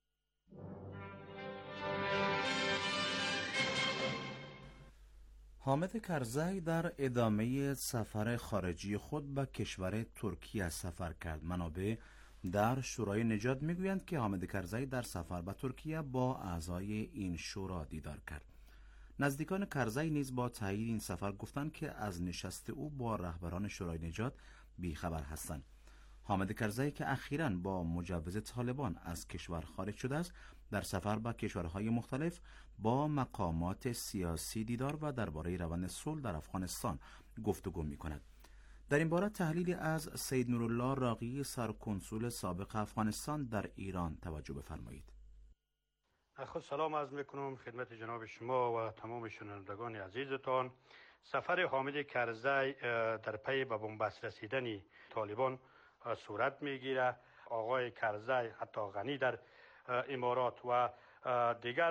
حامد کرزی در ادامه سفر خارجی خود به کشور ترکیه سفر کرد. منابع در شورای نجات میگویند که حامد کرزی در سفر به ترکیه با اعضای این شورا دیدار کرد. نزدیکان کرزی نیز با تایید این سفر گفتند که از نشست او با رهبران شورای نجات بیخبر هستند. حامد کرزی که اخیراً با مجوز طالبان از کشور خارج شده است، در سفر به کشورهای مختلف با مقامات سیاسی دیدار و درباره روند صلح در افغانستان گفتگو می‌کند. در این باره تحلیلی از سید نورالله راقی، سرکنسول سابق افغانستان در ایران توجه بفرمایید. خود سلام عرض میکنم خدمت جناب شما و تمام شنوندگان عزیزتان. سفر حامد کرزی در پی به بنبست رسیدن طالبان صورت میگیره. آقای کرزی حتی غنی در امارات و دیگر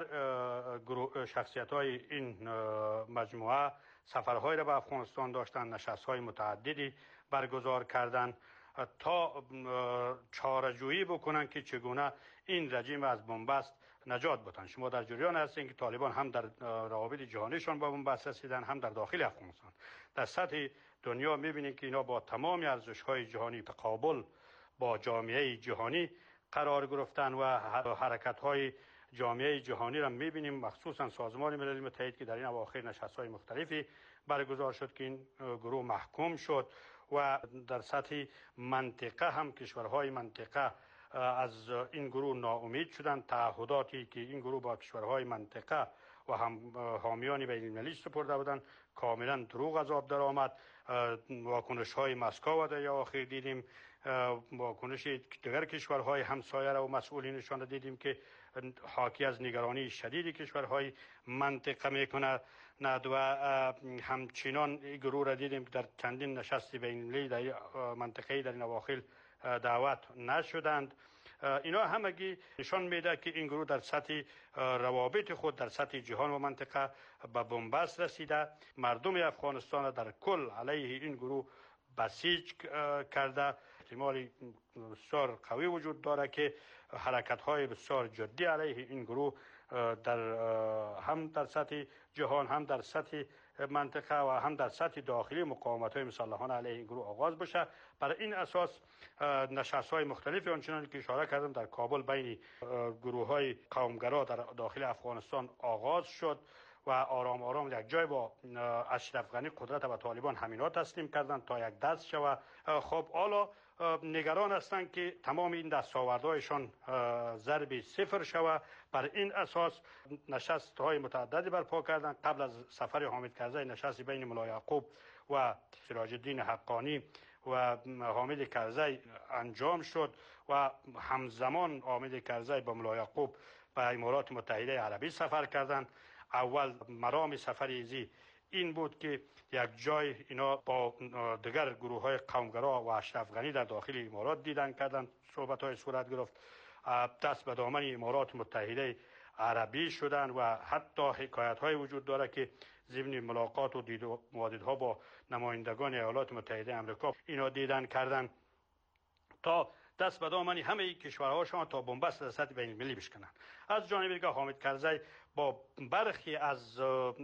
شخصیت های این مجموعه سفرهای را به افغانستان داشتند، نشست‌های متعددی برگزار کردند تا چاره‌جویی بکنند که چگونه این رژیم از بنبست نجات بدن. شما در جریان هستید که طالبان هم در روابط جهانیشان با بنبست رسیدن، هم در داخل افغانستان. در سطح دنیا می‌بینید که اینا با تمام ارزش‌های جهانی تقابل با جامعه جهانی قرار گرفتن و حرکت‌های جامعه جهانی را می‌بینیم، مخصوصا سازمان ملل متحد که در این اواخر نشست‌های مختلفی برگزار شد که این گروه محکوم شد و در سطح منطقه هم کشورهای منطقه از این گروه ناامید شدند. تعهداتی که این گروه با کشورهای منطقه و هم حامیان بین‌المللی سپرده بودند کاملا دروغ از آب در آمد. واکنش‌های مسکو و در اواخر دیدیم، واکنش دیگر کشورهای همسایه و مسئولینشان را دیدیم که حاکی از نگرانی شدید کشورهای منطقه میکنه ند و همچنان این گروه را دیدیم که در چندین نشست بین‌المللی در منطقه در این اواخر دعوت نشدند. اینا همگی نشان میده که این گروه در سطح روابط خود در سطح جهان و منطقه به بنبست رسیده. مردم افغانستان در کل علیه این گروه بسیج کرده. احتمالی بسیار قوی وجود داره که حرکت‌های بسیار جدی علیه این گروه در هم در سطح جهان، هم در سطح منطقه و هم در سطح داخلی مقاومت‌های مسلحانه علیه این گروه آغاز بشه. برای این اساس نشست‌های مختلفی آنچنان که اشاره کردم در کابل بین گروه‌های قومگرا در داخل افغانستان آغاز شد و آرام آرام یک جای با اشرف غنی قدرت و طالبان همینا تسلیم کردند تا یک دست شود. خب حالا نگران هستند که تمام این دستاوردهایشان ضرب صفر شود. بر این اساس نشست های متعددی برپا کردند. قبل از سفر حامد کرزی نشستی بین ملا یعقوب و سراج الدین حقانی و حامد کرزی انجام شد و همزمان حامد کرزی با ملا یعقوب به امارات متحده عربی سفر کردند. اول مرام سفر ایزی این بود که یک جای اینا با دیگر گروه های قومگرا و اشرف غنی در داخل امارات دیدن کردند، صحبت های صورت گرفت، دست به دامن امارات متحده عربی شدند و حتی حکایت های وجود داره که ضمن ملاقات و دید و مواردها با نمایندگان ایالات متحده آمریکا اینا دیدن کردند تا دست به دامن همه ای کشورهاشان تا بنبست در سطح بین المللی بشکنند. از جانب دیگر حامد کرزی با برخی از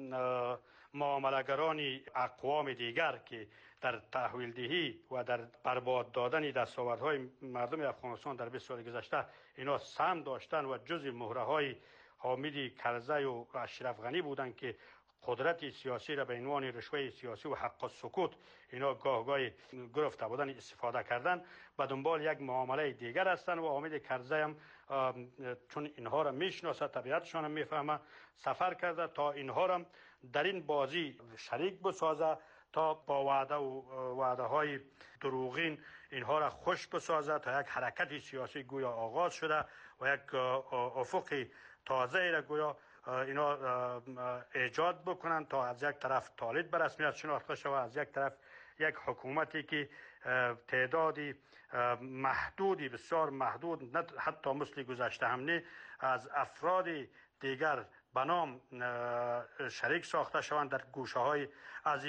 معامله‌گران اقوام دیگر که در تحویل دهی و در برباد دادن دستاوردهای مردم افغانستان در بیست سال گذشته اینا سهم داشتن و جزء مهره‌های حامد کرزی و اشرف غنی بودند که قدرت سیاسی را به عنوان رشوه سیاسی و حق السکوت اینا گاه گاه گرفته بودن استفاده کردن. به دنبال یک معامله دیگر هستند و حامد کرزی هم چون اینها را میشناسه، طبیعتشان هم میفهمه، سفر کرده تا اینها را در این بازی شریک بسازه تا با وعده و وعده های دروغین اینها را خوش بسازه تا یک حرکت سیاسی گویا آغاز شده و یک افق تازه را گویا اینا ایجاد بکنن تا از یک طرف طالب به رسمیت شناخته شود، از یک طرف یک حکومتی که تعدادی محدودی بسیار محدود نه حتی مثل گذشته هم نه از افراد دیگر به نام شریک ساخته شوند در گوشه های از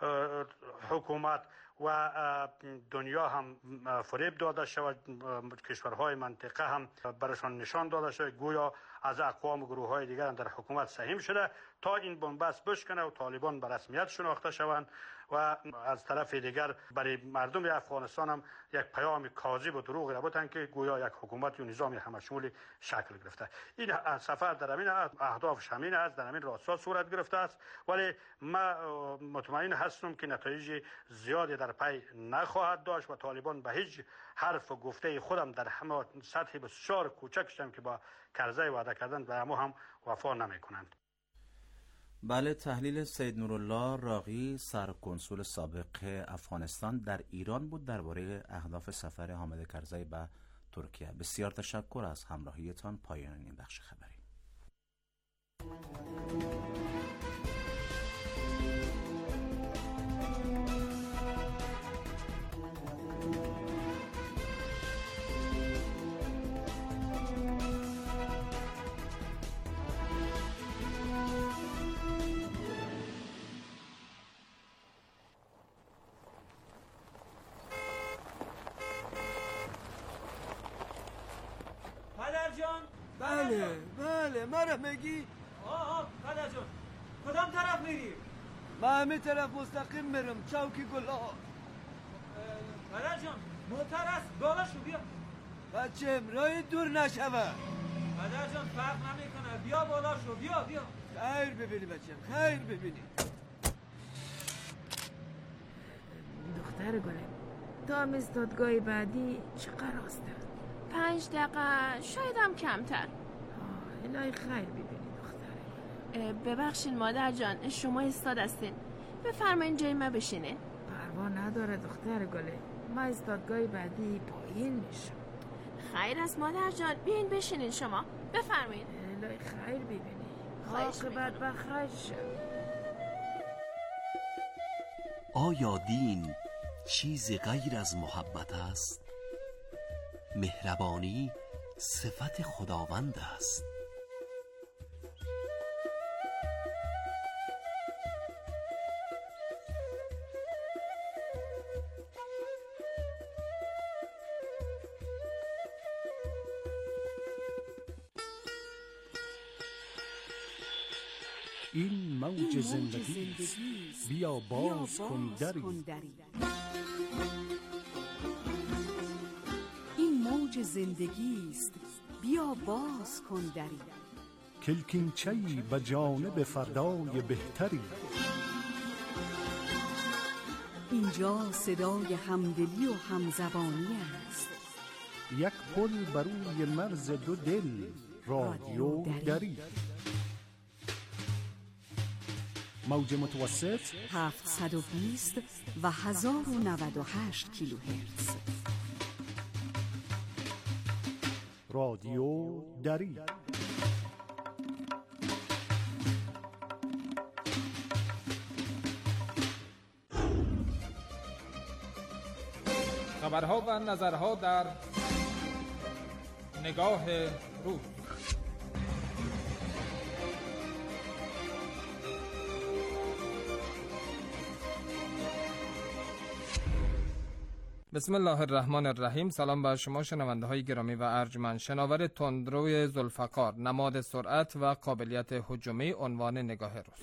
حکومت و دنیا هم فریب داده شود، کشورهای منطقه هم برشان نشان داده شود گویا از اقوام و گروه های دیگر هم در حکومت سهیم شده تا این بنبست بشکنه و طالبان به رسمیت شناخته شوند و از طرف دیگر برای مردم افغانستان هم یک پیام کاذب و دروغ را بتن که گویا یک حکومت و نظام همشمولی شکل گرفته. این سفر در همین اهداف همین است، در همین راستا صورت گرفته است، ولی ما مطمئن هستم که نتایج زیادی در پی نخواهد داشت و طالبان به هیچ حرف و گفته خودم در همه سطح بسیار کوچکشم که با کرزی وعده کردن به همو هم وفا نمیکنند. بله، تحلیل سید نورالله راقی سرکنسول سابق افغانستان در ایران بود درباره اهداف سفر حامد کرزی به ترکیه. بسیار تشکر از همراهیتان. پایان این بخش خبری. بله بله مرا میگی؟ آه آه پدر جان کدام طرف میری؟ من همه طرف مستقیم میرم، چوکی گلا. پدر جان موتر است، بالا شو بیا. بچه راه دور نشوه. پدر جان فرق نمیکنه، بیا بالا شو، بیا بیا. خیر ببینی بچه، خیر ببینی. دختر گله تا هم استادگاه بعدی چقدر راسته؟ پنج دقیقه شاید هم کمتر. الهی خیر ببینی دختره. ببخشین مادر جان شما استاد هستین، بفرمایین جای ما بشینین. پروا نداره دختر گله، ما استادگاه بعدی پایین میشم. خیر است مادر جان، بیاین بشینین شما، بفرمایین. الهی خیر ببینی، عاقبت بخیر شد. آیا دین چیزی غیر از محبت است؟ مهربانی صفت خداوند است. این موج زندگی است، بیا باز کن دری. این موج زندگی است، بیا باز کن دری. کلکینچه‌ای به جانب فردای بهتری. اینجا صدای همدلی و همزبانی است. یک پل بر روی مرز دو دل، رادیو دری. موج متوسط هفتصد و بیست و هزار و نود و هشت کیلوهرتز. رادیو دری. خبرها و نظرها در نگاه روز. بسم الله الرحمن الرحیم. سلام بر شما شنونده های گرامی و ارجمند. شناور تندروی ذوالفقار، نماد سرعت و قابلیت هجومی، عنوان نگاه روز.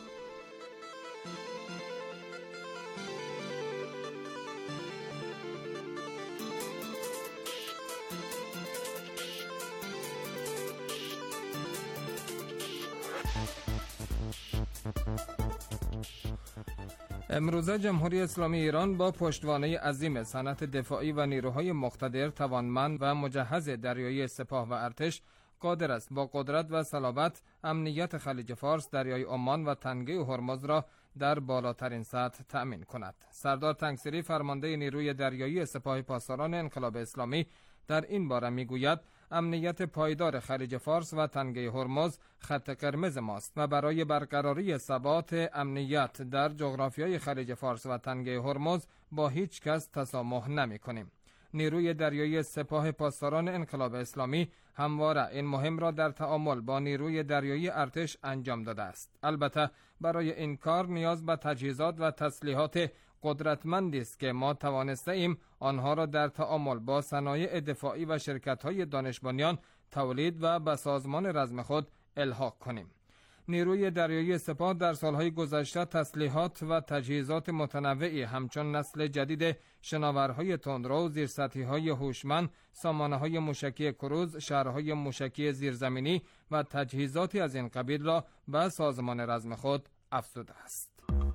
امروزه جمهوری اسلامی ایران با پشتوانه عظیم صنعت دفاعی و نیروهای مقتدر، توانمند و مجهز دریایی سپاه و ارتش قادر است با قدرت و صلابت امنیت خلیج فارس، دریای عمان و تنگه هرمز را در بالاترین سطح تأمین کند. سردار تنگسری، فرمانده نیروی دریایی سپاه پاسداران انقلاب اسلامی، در این باره میگوید امنیت پایدار خلیج فارس و تنگه هرمز خط قرمز ماست و برای برقراری ثبات امنیت در جغرافیای خلیج فارس و تنگه هرمز با هیچ کس تسامح نمی کنیم. نیروی دریایی سپاه پاسداران انقلاب اسلامی همواره این مهم را در تعامل با نیروی دریایی ارتش انجام داده است. البته برای این کار نیاز به تجهیزات و تسلیحات قدرتمندی است که ما توانسته ایم آنها را در تعامل با صنایع دفاعی و شرکت‌های دانش بنیان تولید و به سازمان رزم خود الحاق کنیم. نیروی دریایی سپاه در سالهای گذشته تسلیحات و تجهیزات متنوعی همچون نسل جدید شناورهای تندرو، زیرسطحی‌های هوشمند، سامانه‌های موشکی کروز، شهرهای موشکی زیرزمینی و تجهیزاتی از این قبیل را به سازمان رزم خود افزوده است.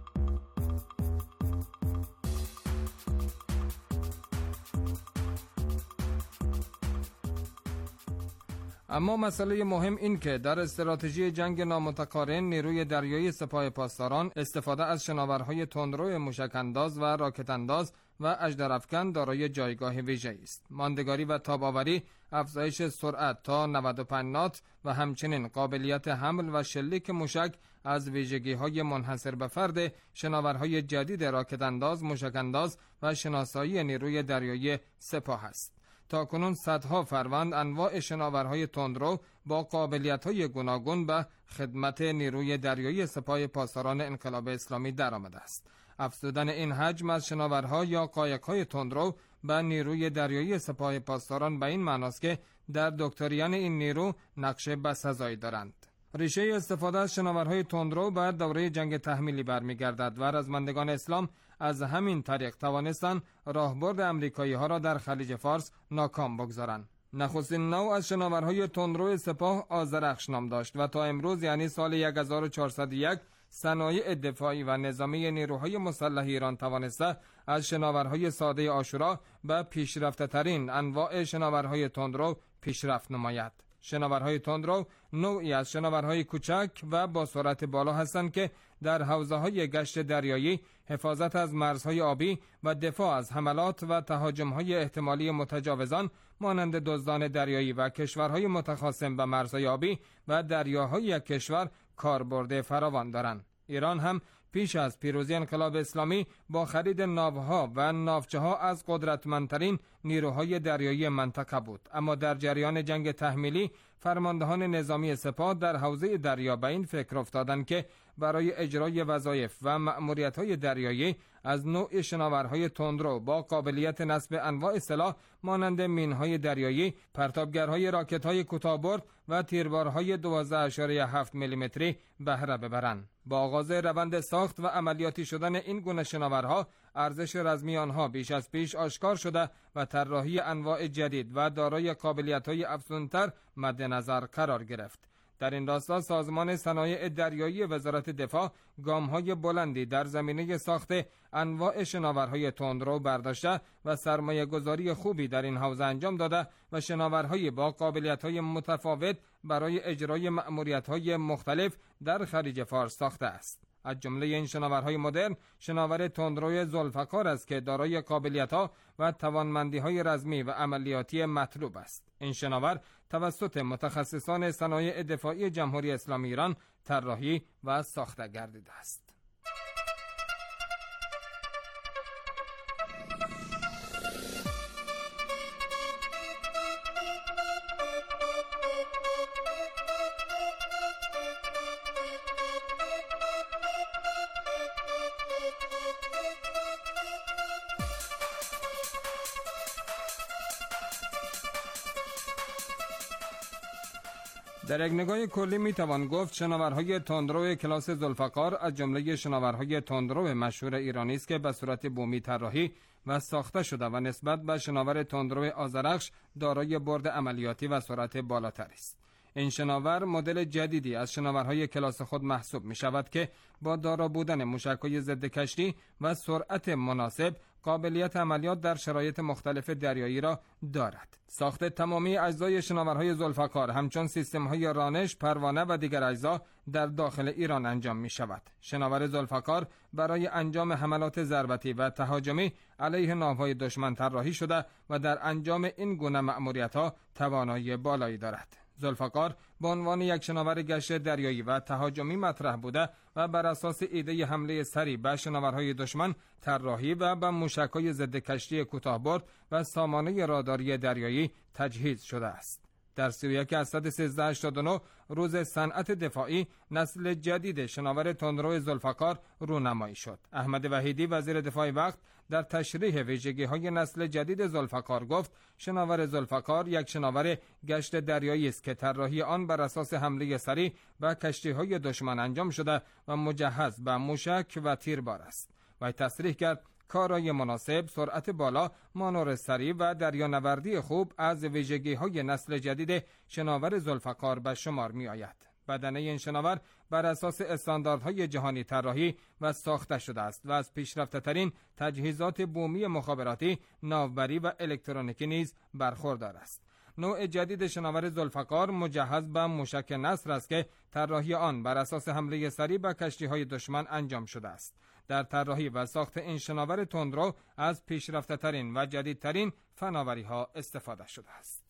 اما مسئله مهم این که در استراتژی جنگ نامتقارن نیروی دریایی سپاه پاسداران استفاده از شناورهای تندرو موشک‌انداز و راکت‌انداز و اژدرافکن دارای جایگاه ویژه‌ای است. ماندگاری و تاب‌آوری، افزایش سرعت تا نود و پنج نات و همچنین قابلیت حمل و شلیک موشک از ویژگی‌های منحصر به فرد شناورهای جدید راکت‌انداز، موشک‌انداز و شناسایی نیروی دریایی سپاه است. تاکنون صدها فروند انواع شناورهای تندرو با قابلیت‌های گوناگون به خدمت نیروی دریایی سپاه پاسداران انقلاب اسلامی درآمده است. افزودن این حجم از شناورها یا قایق‌های تندرو به نیروی دریایی سپاه پاسداران به این معناست که در دکتریان این نیرو نقش بسزایی دارند. ریشه استفاده از شناورهای تندرو بر دوره جنگ تحمیلی برمیگردد و رزمندگان اسلام از همین طریق توانستند راهبرد امریکایی ها را در خلیج فارس ناکام بگذارند. نخستین نوع از شناورهای تندرو سپاه آذرخش نام داشت و تا امروز یعنی سال هزار و چهارصد و یک صنایع دفاعی و نظامی نیروهای مسلح ایران توانسته از شناورهای ساده عاشورا به پیشرفته ترین انواع شناورهای تندرو پیشرفت نماید. شناورهای تندرو نوعی از شناورهای کوچک و با سرعت بالا هستند که در حوزه‌های گشت دریایی، حفاظت از مرزهای آبی و دفاع از حملات و تهاجم‌های احتمالی متجاوزان مانند دزدان دریایی و کشورهای متخاصم به مرزهای آبی و دریاهای یک کشور کاربرد فراوان دارند. ایران هم پیش از پیروزی انقلاب اسلامی با خرید ناوها و ناوچه‌ها از قدرتمندترین نیروهای دریایی منطقه بود، اما در جریان جنگ تحمیلی فرماندهان نظامی سپاه در حوزه دریا به این فکر افتادند که برای اجرای وظایف و مأموریت‌های دریایی از نوع شناورهای تندرو با قابلیت نصب انواع سلاح مانند مین‌های دریایی، پرتابگرهای راکت‌های کوتاه‌برد و تیربارهای دوازده اشاریه هفت میلیمتری بهره ببرند. با آغاز روند ساخت و عملیاتی شدن این گونه شناورها، ارزش رزمی آنها بیش از پیش آشکار شده و طراحی انواع جدید و دارای قابلیت‌های افزون‌تر مد نظر قرار گرفت. در این راستا سازمان صنایع دریایی وزارت دفاع گام‌های بلندی در زمینه ساخت انواع شناورهای تندرو برداشته و سرمایه‌گذاری خوبی در این حوزه انجام داده و شناورهای با قابلیت‌های متفاوت برای اجرای مأموریت‌های مختلف در خلیج فارس ساخته است. از جمله این شناورهای مدرن شناور تندروی ذوالفقار است که دارای قابلیت‌ها و توانمندی‌های رزمی و عملیاتی مطلوب است. این شناور توسط متخصصان صنایع دفاعی جمهوری اسلامی ایران طراحی و ساخته گردیده است. در یک نگاه کلی می توان گفت شناورهای تندرو کلاس ذوالفقار از جمله شناورهای تندرو مشهور ایرانی است که به صورت بومی طراحی و ساخته شده و نسبت به شناور تندرو آذرخش دارای برد عملیاتی و سرعت بالاتر است. این شناور مدل جدیدی از شناورهای کلاس خود محسوب می شود که با دارا بودن موشک‌های ضد کشتی و سرعت مناسب قابلیت عملیات در شرایط مختلف دریایی را دارد. ساخت تمامی اجزای شناورهای ذوالفقار همچون سیستم‌های رانش، پروانه و دیگر اجزا در داخل ایران انجام می شود. شناور ذوالفقار برای انجام حملات ضربتی و تهاجمی علیه ناوهای دشمن طراحی شده و در انجام این گونه مأموریت‌ها توانایی بالایی دارد. ذوالفقار به عنوان یک شناور گشت دریایی و تهاجمی مطرح بوده و بر اساس ایده حمله سریع به شناورهای دشمن طراحی و به موشک‌های ضد کشتی کوتاه‌برد و سامانه راداری دریایی تجهیز شده است. در سی و یک از صد و سیزده هشتاد و نه روز صنعت دفاعی نسل جدید شناور تندرو ذوالفقار رونمایی شد. احمد وحیدی وزیر دفاع وقت در تشریح ویژگی‌های نسل جدید ذوالفقار گفت شناور ذوالفقار یک شناور گشت دریایی است که طراحی آن بر اساس حمله سریع به کشتی‌های دشمن انجام شده و مجهز به موشک و تیربار است. و تصریح کرد کارای مناسب، سرعت بالا، مانور سریع و دریانوردی خوب از ویژگی‌های نسل جدید شناور ذوالفقار به شمار می‌آید. بدنه این شناور بر اساس استانداردهای جهانی طراحی و ساخته شده است و از پیشرفته‌ترین تجهیزات بومی مخابراتی، ناوبری و الکترونیکی نیز برخوردار است. نوع جدید شناور ذوالفقار مجهز به موشک نصر است که طراحی آن بر اساس حمله سریع به کشتی‌های دشمن انجام شده است. در طراحی و ساخت این شناور تندرو از پیشرفته‌ترین و جدیدترین فناوری‌ها استفاده شده است.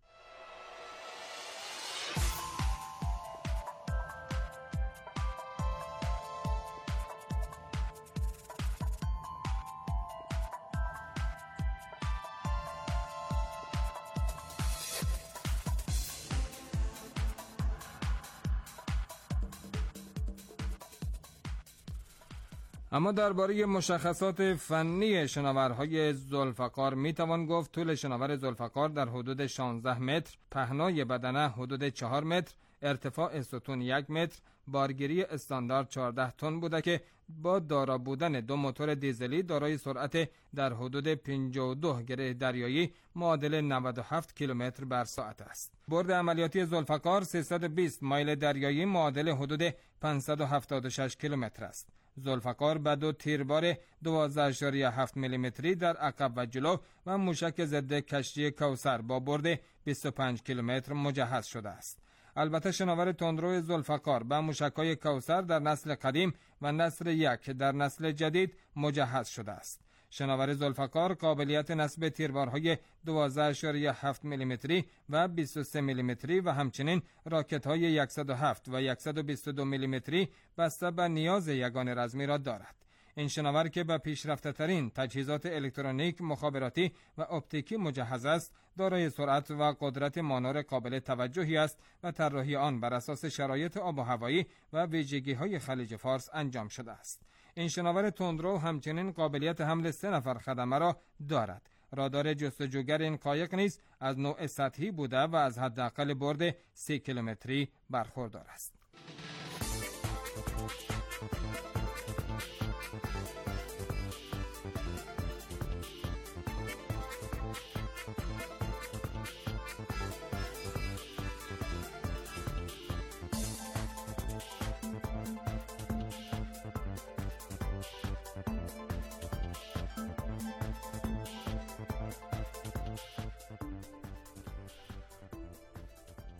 اما درباره مشخصات فنی شناورهای ذوالفقار می توان گفت طول شناور ذوالفقار در حدود شانزده متر، پهنای بدنه حدود چهار متر، ارتفاع ستون یک متر، بارگیری استاندارد چهارده تن بوده که با دارا بودن دو موتور دیزلی دارای سرعت در حدود پنجاه و دو گره دریایی معادل نود و هفت کیلومتر بر ساعت است. برد عملیاتی ذوالفقار سیصد و بیست مایل دریایی معادل حدود پانصد و هفتاد و شش کیلومتر است. ذوالفقار با دو تیربار دوازده اشاریه هفت میلیمتری در عقب و جلو و موشک ضد کشتی کوثر با برد بیست و پنج کیلومتر مجهز شده است. البته شناور تندرو ذوالفقار با موشک‌های کوثر در نسل قدیم و نسل یک در نسل جدید مجهز شده است. شناور ذوالفقار قابلیت نصب تیربارهای دوازده اشاریه هفت میلیمتری و بیست و سه میلیمتری و همچنین راکت‌های صد و هفت و صد و بیست و دو میلیمتری بسته به نیاز یگان رزمی را دارد. این شناور که به پیشرفته‌ترین تجهیزات الکترونیک، مخابراتی و اپتیکی مجهز است، دارای سرعت و قدرت مانور قابل توجهی است و طراحی آن بر اساس شرایط آب و هوایی و ویژگی‌های خلیج فارس انجام شده است. این شناور تندرو همچنین قابلیت حمل سه نفر خدمه را دارد. رادار جستجوگر این قایق نیز از نوع سطحی بوده و از حداقل برد سی کیلومتری برخوردار است.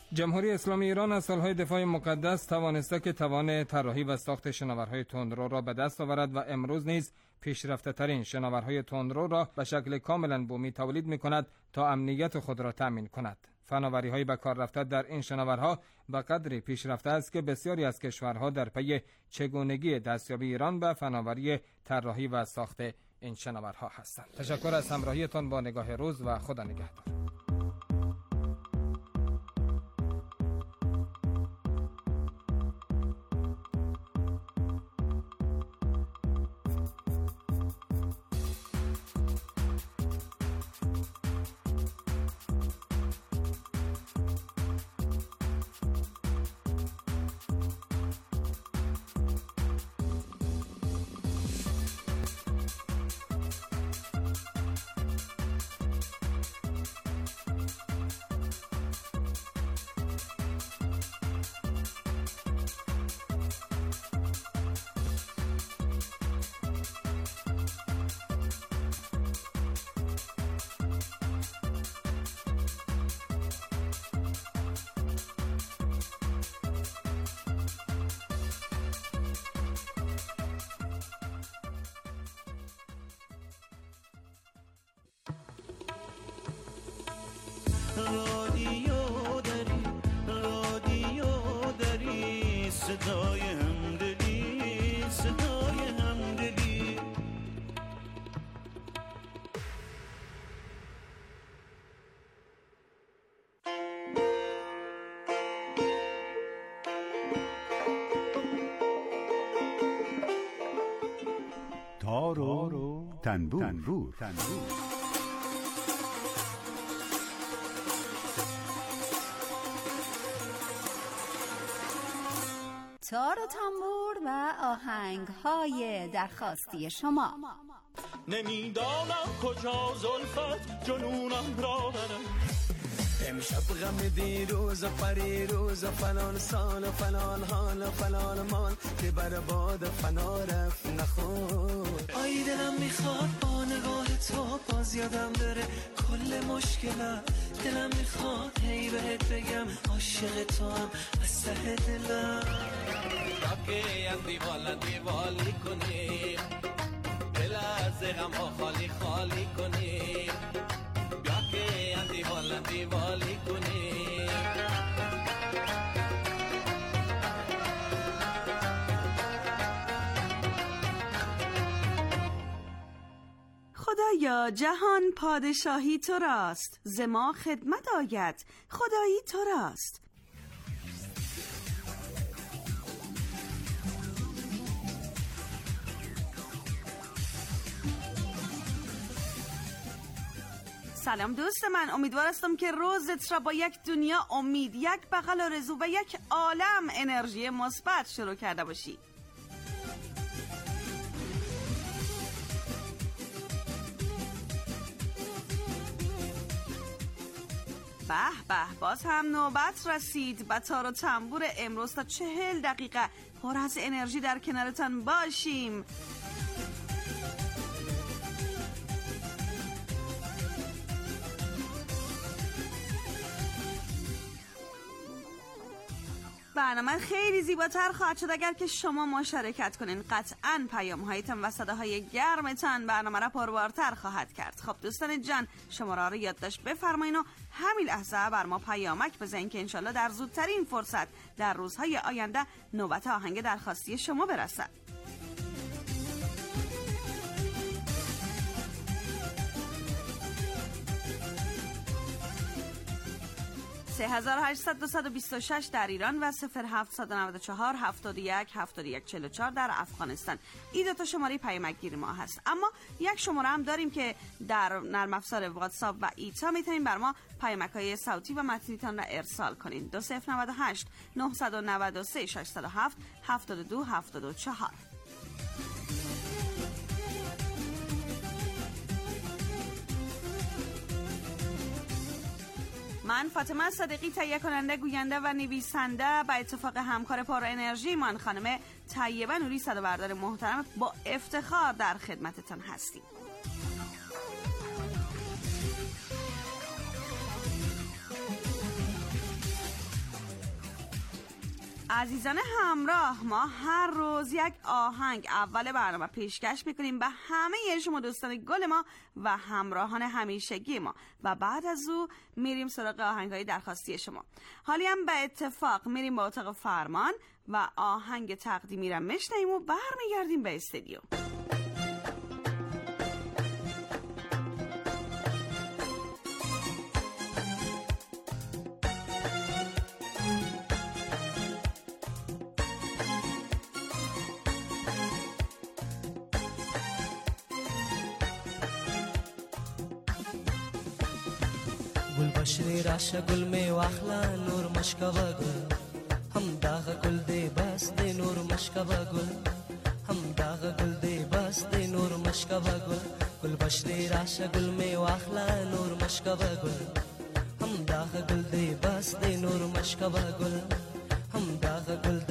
جمهوری اسلامی ایران از سالهای دفاع مقدس توانسته که توان طراحی و ساخت شناورهای تندرو را به دست آورد و امروز نیز پیشرفته ترین شناورهای تندرو را به شکل کاملا بومی تولید می کند تا امنیت خود را تامین کند. فناوری های به کار رفته در این شناورها به قدری پیشرفته است که بسیاری از کشورها در پی چگونگی دستیابی ایران به فناوری طراحی و ساخت این شناورها هستند. تشکر از همراهیتان با نگاه روز و خدا نگهدار. رادیو داری رادیو داری صدای همدلی صدای همدلی تار و تنبور تنبور تنبور تار و تنبور و آهنگ های درخواستی شما. نمیدانم کجا زلفت جنونم را برم، امشب غم دیروز و پریروز و فلان سال و فلان حال و فلان مال که بر باد فنا رفت نخور. آی دلم میخواد با نگاه تو باز یادم بره کل مشکلم، دلم میخواد هی بهت بگم عاشق تو هم از ته دلم. راکه هم دیوالا دیوالی کنی دل از غم ها خالی خالی کنی، بیا که هم دیوالا دیوالی کنی. خدایا جهان پادشاهی تو راست، ز ما خدمت آید خدایی تو راست. سلام دوست من، امیدوار هستم که روزت را با یک دنیا امید، یک بغل آرزو و یک عالم انرژی مثبت شروع کرده باشی. به به، باز هم نوبت رسید به تار و تنبور امروز تا چهل دقیقه پر از انرژی در کنارتان باشیم. برنامه خیلی زیباتر خواهد شد اگر که شما مشارکت کنین. قطعاً پیام هایتان و صداهای گرمتان برنامه را پربارتر خواهد کرد. خب دوستان جان، شماره رو یادداشت بفرمایین و همین لحظه بر ما پیامک بزنین که انشالله در زودترین فرصت در روزهای آینده نوبت آهنگ درخواستی شما برسد. سه هزار و هشتصد و بیست و شش در ایران و صفر هفتصد و نود و چهار هفتاد و یک هفتاد و یک چهل و چهار در افغانستان. این دو تا شماره پیامک گیری ما هست. اما یک شماره هم داریم که در نرم افزار واتساپ و ایتا میتونین بر ما پیامک های صوتی و متنیتان را ارسال کنین. دو صفر نود و هشت نهصد و نود و سه ششصد و هفت هفتاد و دو هفتاد و چهار. من فاطمه صدیقی، تهیه کننده، گوینده و نویسنده، به اتفاق همکار پر انرژی من خانم طیبه نوری صدابردار محترم، با افتخار در خدمتتان هستیم. عزیزان همراه، ما هر روز یک آهنگ اول برنامه پیشکش میکنیم به همه شما دوستان گل ما و همراهان همیشگی ما و بعد از او میریم سراغ آهنگ های درخواستی شما. حالی هم به اتفاق میریم با اتاق فرمان و آهنگ تقدیمی را میشنیم و برمیگردیم به استودیو. گل بشری راشه گل می واخلا نور مشکوا گل هم داغ گل دی بس دی نور مشکوا گل هم داغ گل دی بس دی نور مشکوا گل گل بشری راشه گل می واخلا نور مشکوا گل هم داغ گل دی بس دی نور مشکوا گل هم داغ گل